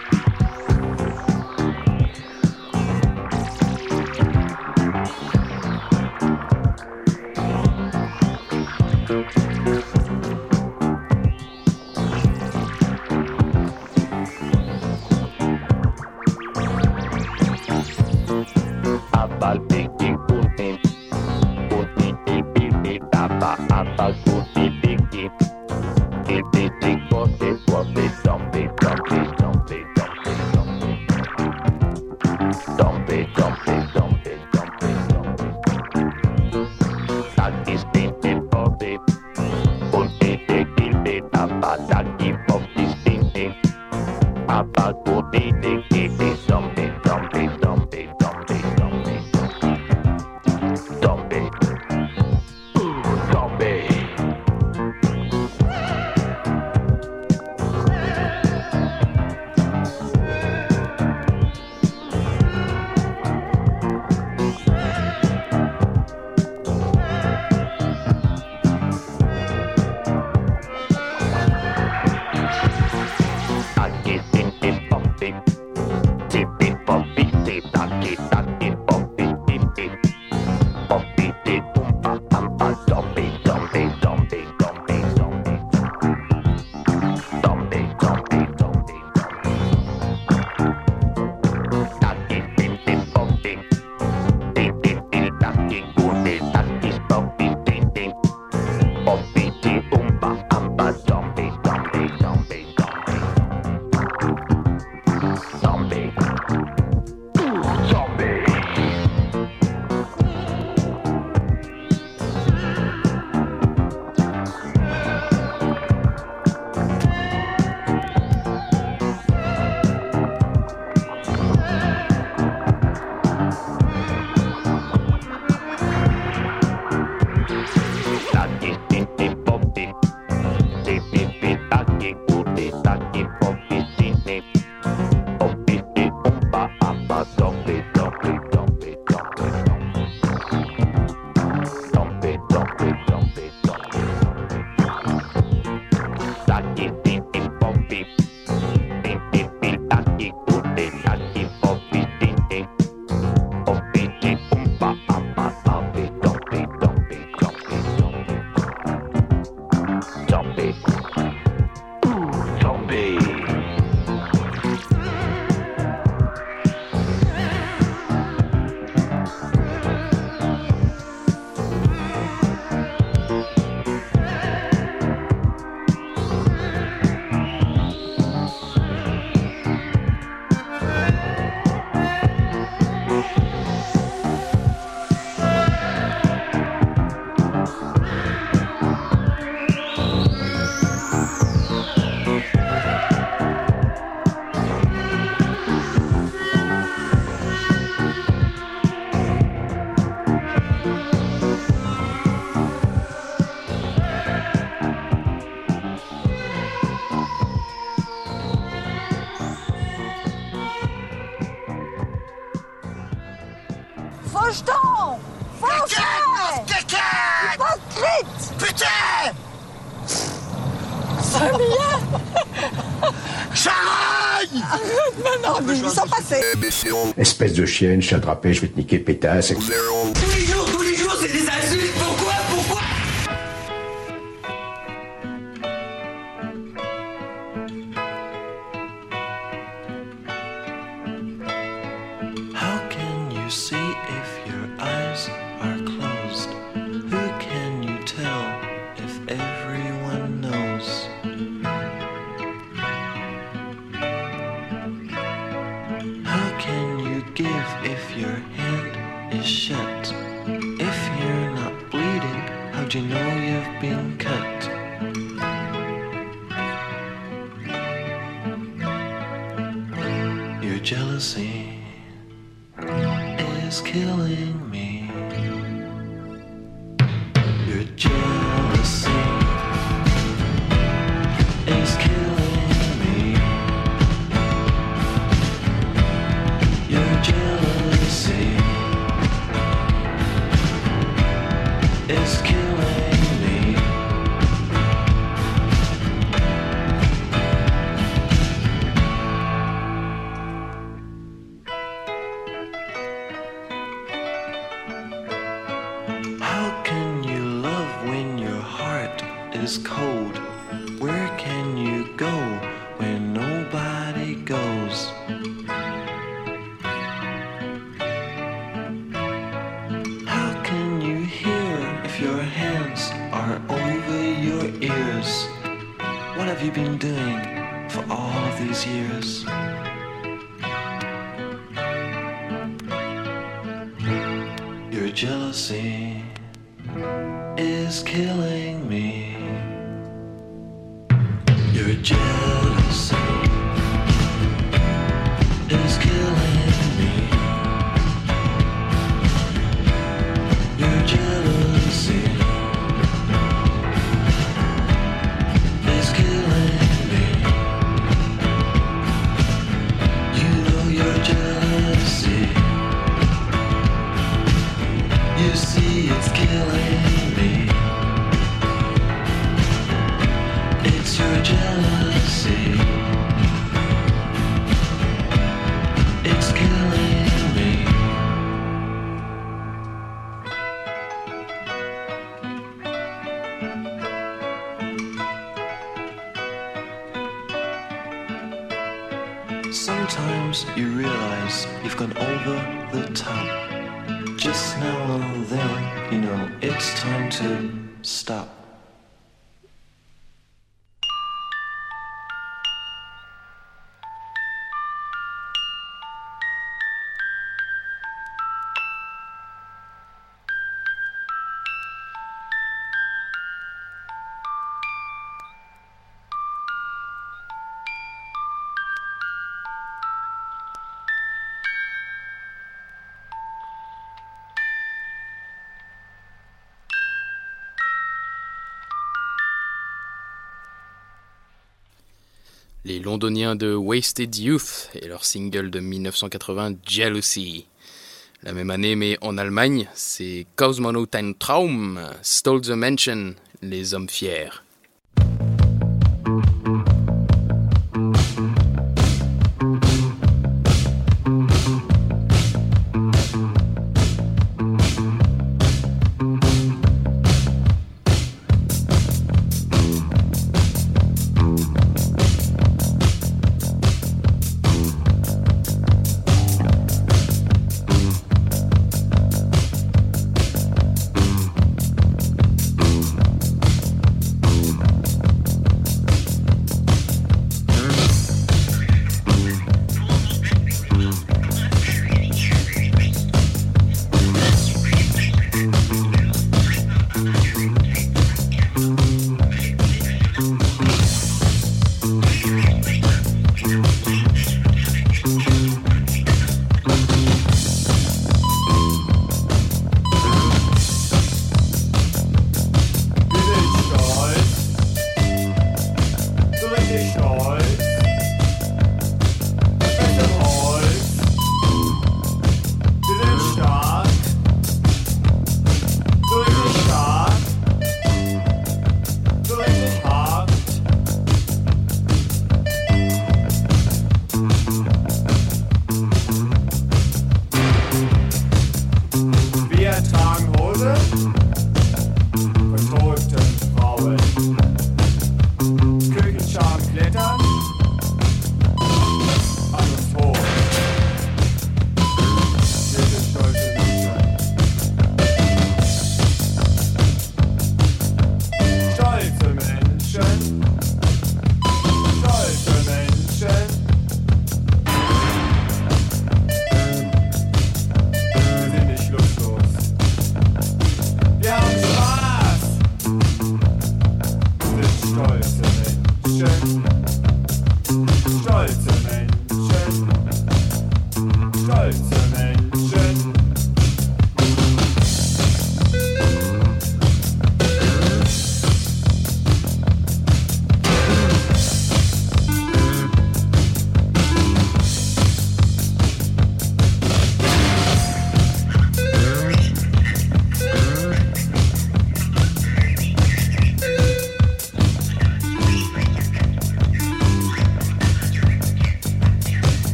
Faucheton! Faucheton! Hypocrite! Putain! C'est bien! Charogne! Non, mais ils sont passés! Espèce de chienne, je suis attrapé, je vais te niquer pétasse. Tous les jours, c'est des insultes! Pourquoi? Don't you know you've been cut? Your jealousy is killing me. Your jealousy is killing me. Your jealousy is killing me. How can you love when your heart is cold? Where can you go when nobody goes? How can you hear if your hands are over your ears? What have you been doing for all of these years? Your jealousy is killing me. Your jealousy is killing me. Your jealousy is killing me. You know your jealousy. You see it's killing me. It's your jealousy. It's killing me. Sometimes you realize you've gone over the top. Just now and then, you know, it's time to stop. Les Londoniens de Wasted Youth et leur single de 1980 Jealousy. La même année, mais en Allemagne, c'est Kosmonautentraum, Stolze Menschen, les hommes fiers.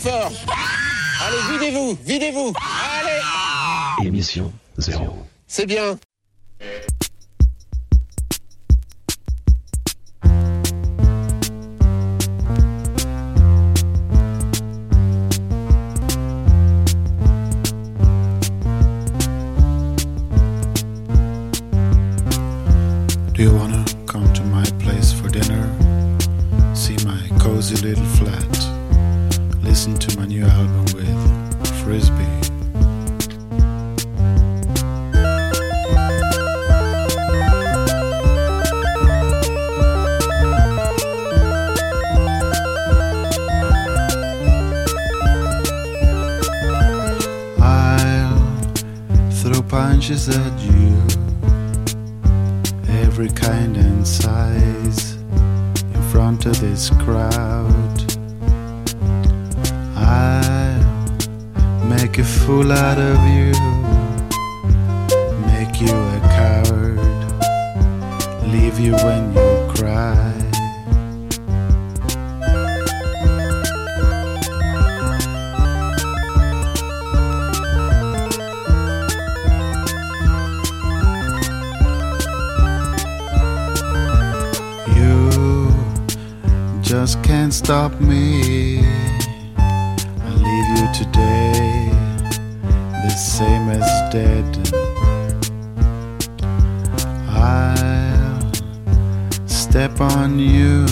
fort. Allez, videz-vous. Allez. Émission 0. C'est bien. Do you wanna come to my place for dinner? See my cozy little flat. Listen to my new album with Frisbee. I'll throw punches at you, every kind and size, in front of this crowd. I'll make a fool out of you, make you a coward, leave you when you cry. Just can't stop me. I'll leave you today, the same as dead. I'll step on you,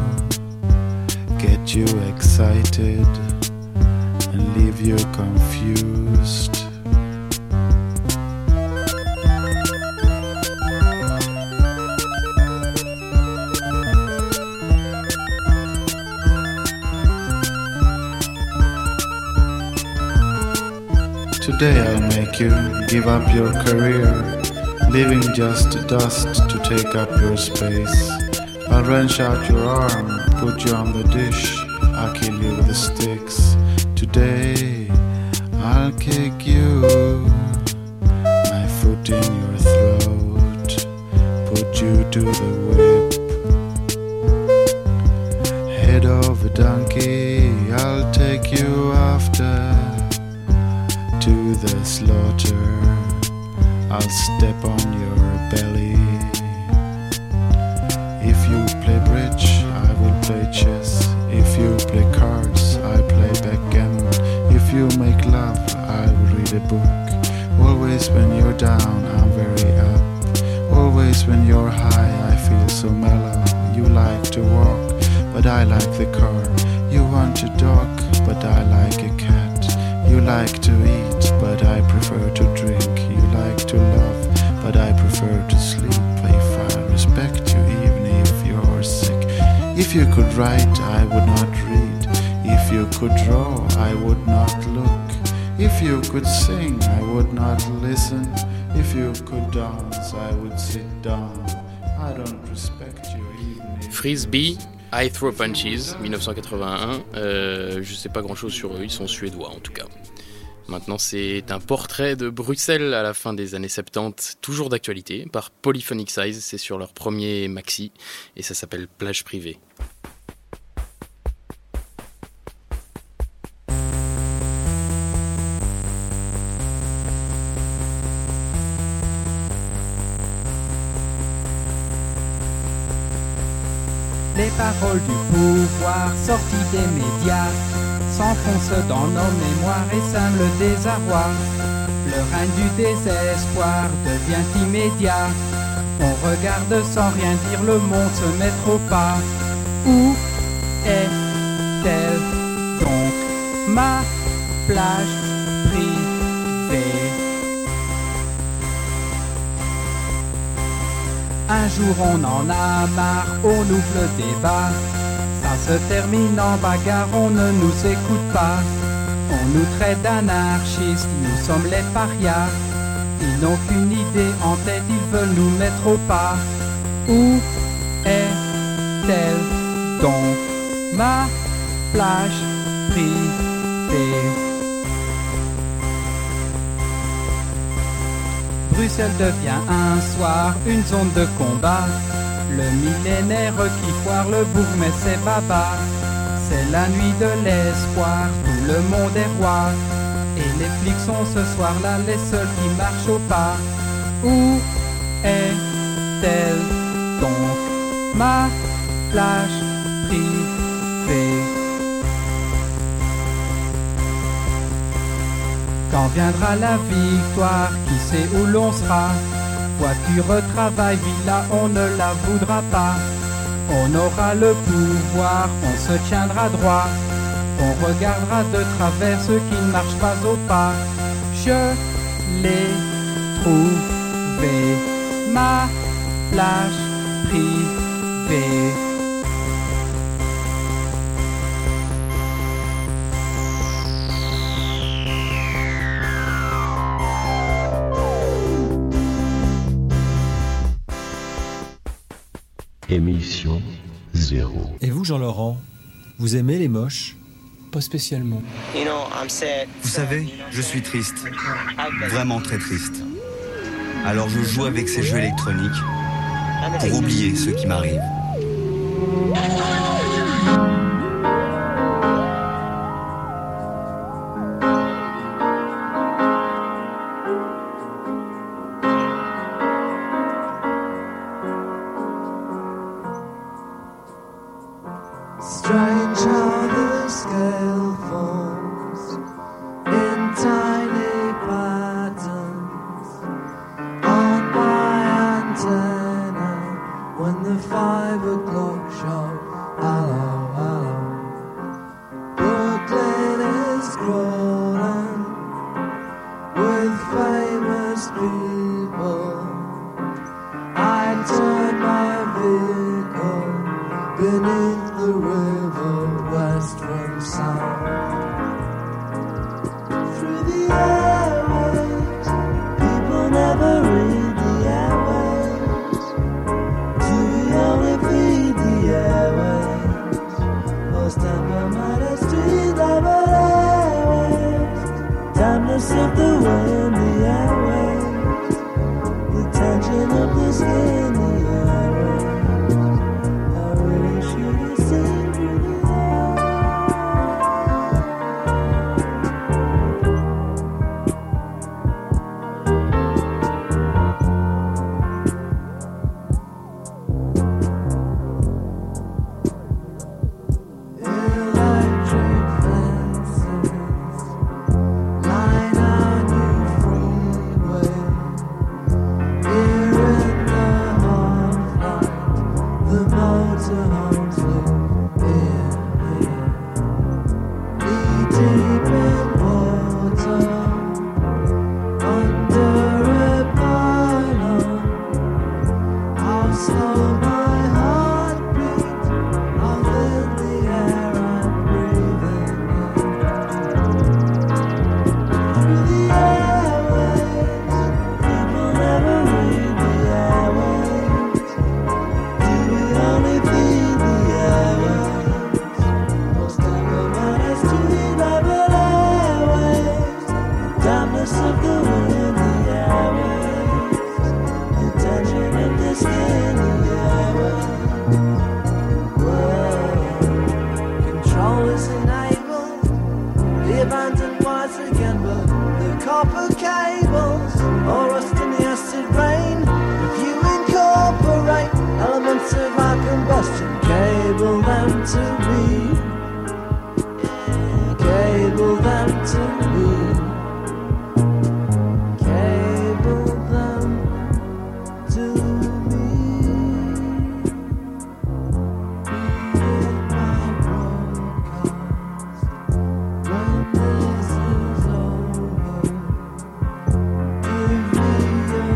get you excited, and leave you confused. Today I'll make you give up your career, leaving just dust to take up your space. I'll wrench out your arm, put you on the dish, I'll kill you with the sticks. Today I'll kick you, my foot in your throat, put you to the whip. Head of a donkey, I'll take you after to the slaughter. I'll step on your belly. If you play bridge, I will play chess. If you play cards, I play backgammon. If you make love, I will read a book. Always when you're down, I'm very up. Always when you're high, I feel so mellow. You like to walk, but I like the car. You want to dog, but I like a cat. You like to eat, but I prefer to drink. You like to love, but I prefer to sleep. If I respect you, even if you're sick. If you could write, I would not read. If you could draw, I would not look. If you could sing, I would not listen. If you could dance, I would sit down. I don't respect you even if... Frisbee, I Throw Punches, 1981. Je sais pas grand chose sur eux, ils sont suédois en tout cas. Maintenant, c'est un portrait de Bruxelles à la fin des années 70, toujours d'actualité, par Polyphonic Size. C'est sur leur premier maxi et ça s'appelle Plage Privée. Les paroles du pouvoir sorties des médias s'enfoncent dans nos mémoires et sèment le désarroi. Le règne du désespoir devient immédiat. On regarde sans rien dire le monde se mettre au pas. Où est-elle donc ma plage privée? Un jour on en a marre, on ouvre le débat. Ça se termine en bagarre, on ne nous écoute pas. On nous traite d'anarchistes, nous sommes les parias. Ils n'ont qu'une idée en tête, ils veulent nous mettre au pas. Où est-elle donc ma plage privée? Bruxelles devient un soir une zone de combat. Le millénaire qui foire le bourg mais c'est baba. C'est la nuit de l'espoir, tout le monde est roi. Et les flics sont ce soir-là les seuls qui marchent au pas. Où est-elle donc, ma plage privée? Quand viendra la victoire, qui sait où l'on sera? Voiture, travail, villa, on ne la voudra pas. On aura le pouvoir, on se tiendra droit. On regardera de travers ceux qui ne marchent pas au pas. Je l'ai trouvé, ma plage privée. Émission 0. Et vous, Jean-Laurent, vous aimez les moches? Pas spécialement. Vous savez, je suis triste. Vraiment très triste. Alors je joue avec ces jeux électroniques pour oublier ce qui m'arrive. Strange how the scale falls in tiny patterns on my antenna when the 5 o'clock show. Hello, hello. Brooklyn is crawling with famous people. I turn my vehicle beneath the river west from south. Through the airwaves, people never read the airwaves. Do we only feed the airwaves? Most emblematic street level airwaves. Timeless of the wind, the airwaves. The tension of the skin, the airwaves. Give me your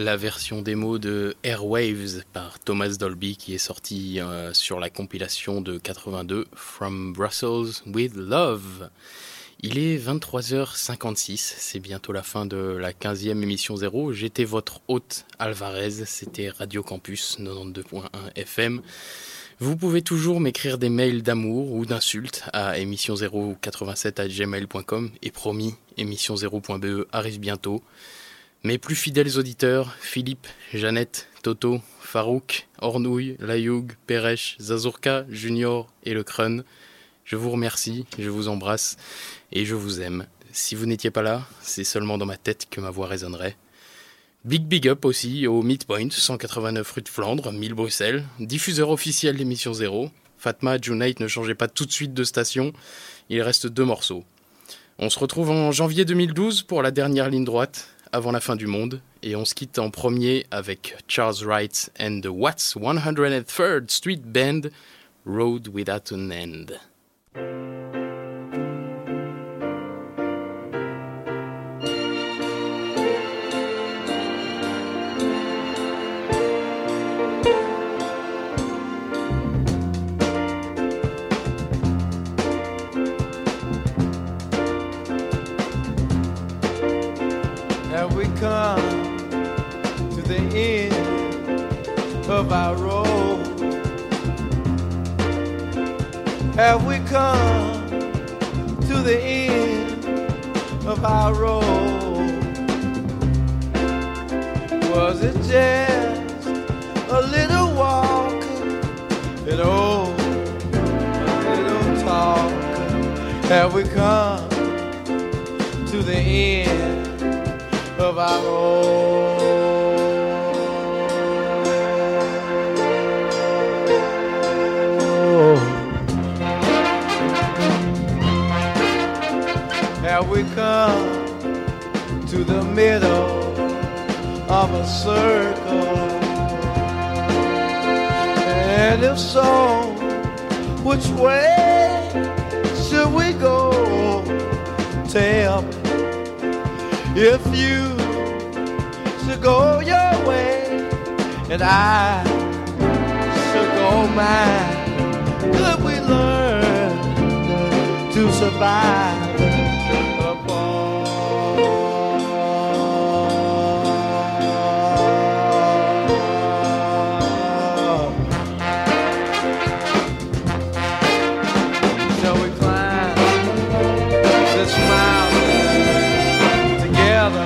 la version démo de Airwaves par Thomas Dolby qui est sortie sur la compilation de 82 From Brussels with Love. Il est 23h56, c'est bientôt la fin de la 15e émission 0. J'étais votre hôte Alvarez, c'était Radio Campus 92.1 FM. Vous pouvez toujours m'écrire des mails d'amour ou d'insultes à émission087@gmail.com et promis, émission0.be arrive bientôt. Mes plus fidèles auditeurs, Philippe, Jeannette, Toto, Farouk, Ornouille, Layoug, Peresh, Zazurka, Junior et le Crun, je vous remercie, je vous embrasse et je vous aime. Si vous n'étiez pas là, c'est seulement dans ma tête que ma voix résonnerait. Big up aussi au Midpoint, 189 rue de Flandre, 1000 Bruxelles, diffuseur officiel d'émission 0. Fatma, Junaid, ne changez pas tout de suite de station, il reste 2 morceaux. On se retrouve en janvier 2012 pour la dernière ligne droite, avant la fin du monde, et on se quitte en premier avec Charles Wright and the Watts 103rd Street Band, Road Without an End. Have we come to the end of our road? Have we come to the end of our road? Was it just a little walk, and oh, a little talk? Have we come to the end of our road? Have we come to the middle of a circle? And if so, which way should we go? Tell me, if you should go your way and I should go mine, could we learn to survive shall we climb this mountain together?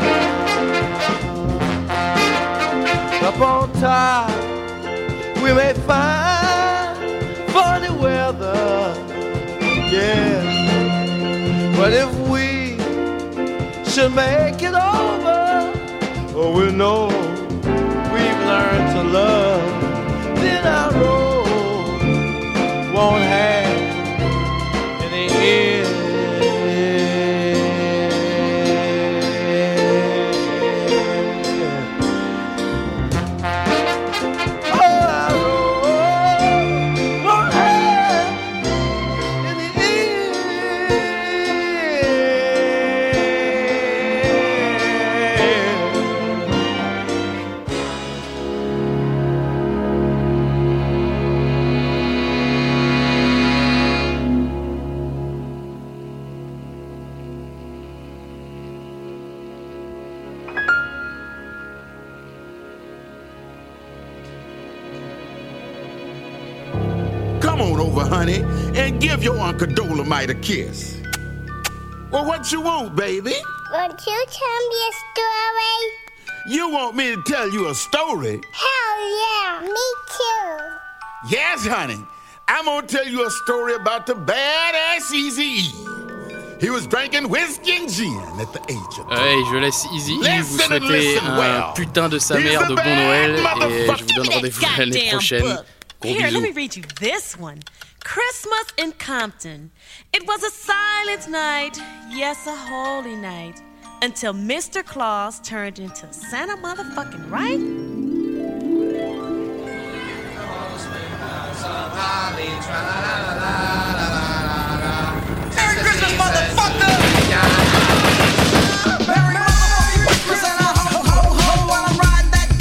Up on top we may find funny weather, yeah, but if we should make it over, oh, we know we've learned to love, then our road won't have any end. Come on over, honey, and give your Uncle Dolomite a kiss. Well, what you want, baby? Won't you tell me a story? You want me to tell you a story? Hell yeah, me too. Yes, honey. I'm gonna tell you a story about the badass Eazy-E. He was drinking whiskey and gin at the age of 12. Ouais, je laisse Eazy-E vous souhaiter un putain de sa mère de bon Noël et je vous donne rendez-vous l'année prochaine. Gros Here, let bisous. me read you this one. Christmas in Compton. It was a silent night, yes, a holy night, until Mr. Claus turned into Santa motherfucking right. Merry Christmas, motherfucker! Merry motherfucking Christmas and a ho ho ho while I'm riding that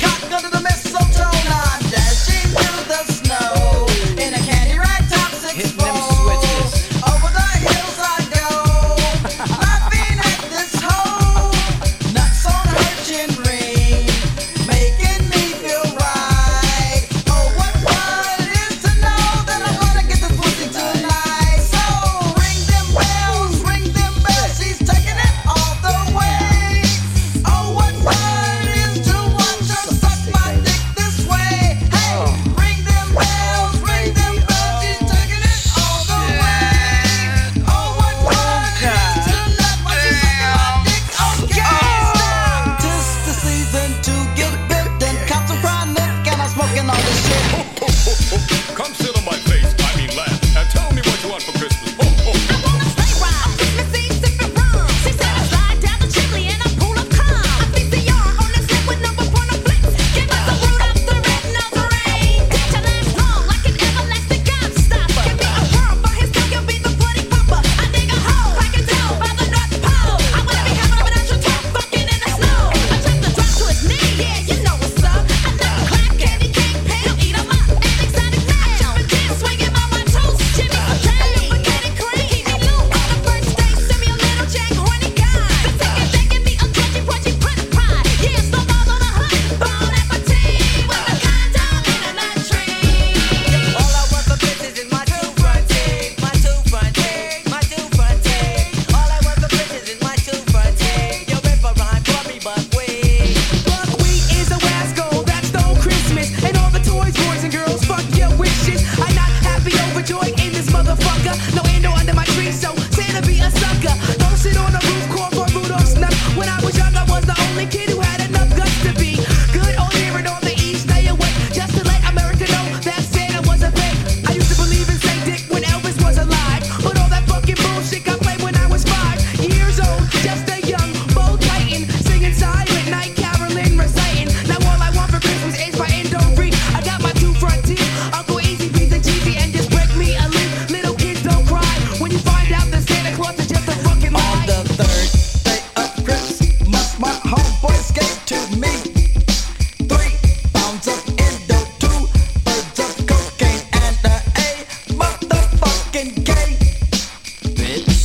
No endo under my tree, so Santa be a sucker. Don't sit on the roof, call for Rudolph's nuts. When I was young, I was the only kid who had enough guts to be good on here and on the east. Stay away, just to let America know that Santa was a fake. I used to believe in Saint Dick when Elvis was alive, but all that fucking bullshit got played when I was 5 years old. Just a young bold titan, singing Silent Night, caroling, reciting. Now all I want for Christmas is my endo free. I got my 2 front teeth, Uncle Easy, P's and Jeezy, and just break me a limb. Little kids don't cry when you find out that Santa Claus is just a fucking lie. On the 3rd day of Christmas, my homeboys gave to me 3 pounds of endo, 2 birds of cocaine, and a motherfucking gay bitch.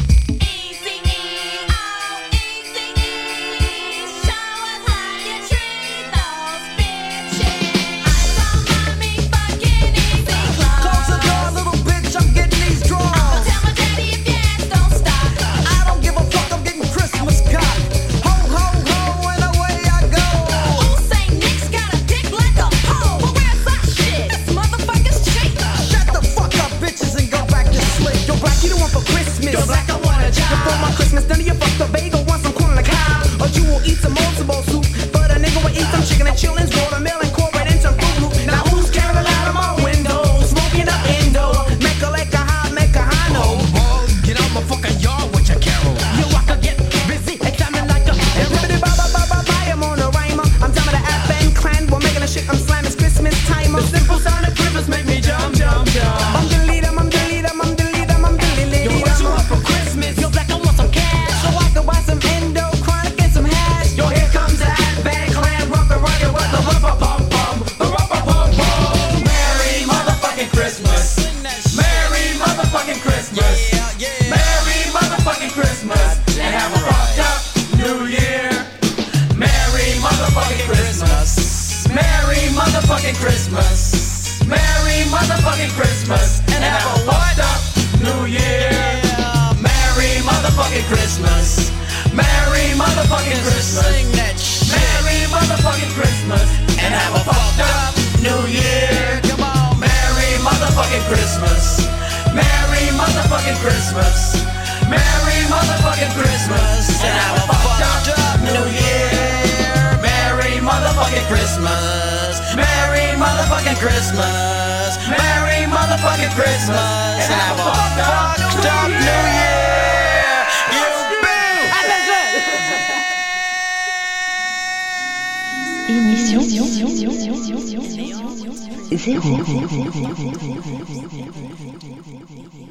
Close the door, little bitch, I'm getting these drawers. I don't give a fuck, I'm getting Christmas cop. Ho, ho, ho, and away I go. Shut the fuck up, bitches, and go back to sleep. Yo, Black, you don't want for Christmas. Yo, Black, I want a job. Before my Christmas, none of you fuck the bagel, want some corn on the cob. Or you will eat some multiple soup. But a nigga will eat some chicken and chillins, watermelon, cornbread, and some fruit loop. Now who's carrying out of my window? Smoking up endo. Make a high, no. Oh, get out my fucking yard with your carol. Yo, I could get busy and sounding like a everybody bye, I'm on a rhymer. I'm down with the FN clan. We're making a shit, I'm slamming it's Christmas time. The simple sound of Christmas make me jump, jump, jump. I'm the leader, I'm the leader, I'm the leader, I'm the leader. Yo, what you want for Christmas? Yo, Black, I want some cash. So I can buy some endo, chronic, and some hash. Yo, here comes the FN clan. Rubber, rocket, what the rubber pum pum. The rubber pum pum. Merry motherfucking Christmas. Merry motherfucking Christmas. Merry motherfucking Christmas. And have a fucked up New Year. Merry motherfucking Christmas. Merry motherfucking Christmas. Merry motherfucking Christmas. And have a fucked up New Year. Merry motherfucking Christmas. Merry motherfucking Christmas. Sing that shit. Merry motherfucking Christmas. And have a fucked up New Year. Come on. Merry motherfucking Christmas. Merry motherfucking Christmas. Merry motherfucking Christmas. And have a fucked up New Year. Merry motherfucking Christmas. Merry motherfucking Christmas. Merry motherfucking Christmas. And have a fucked up New Year. You Émission 0.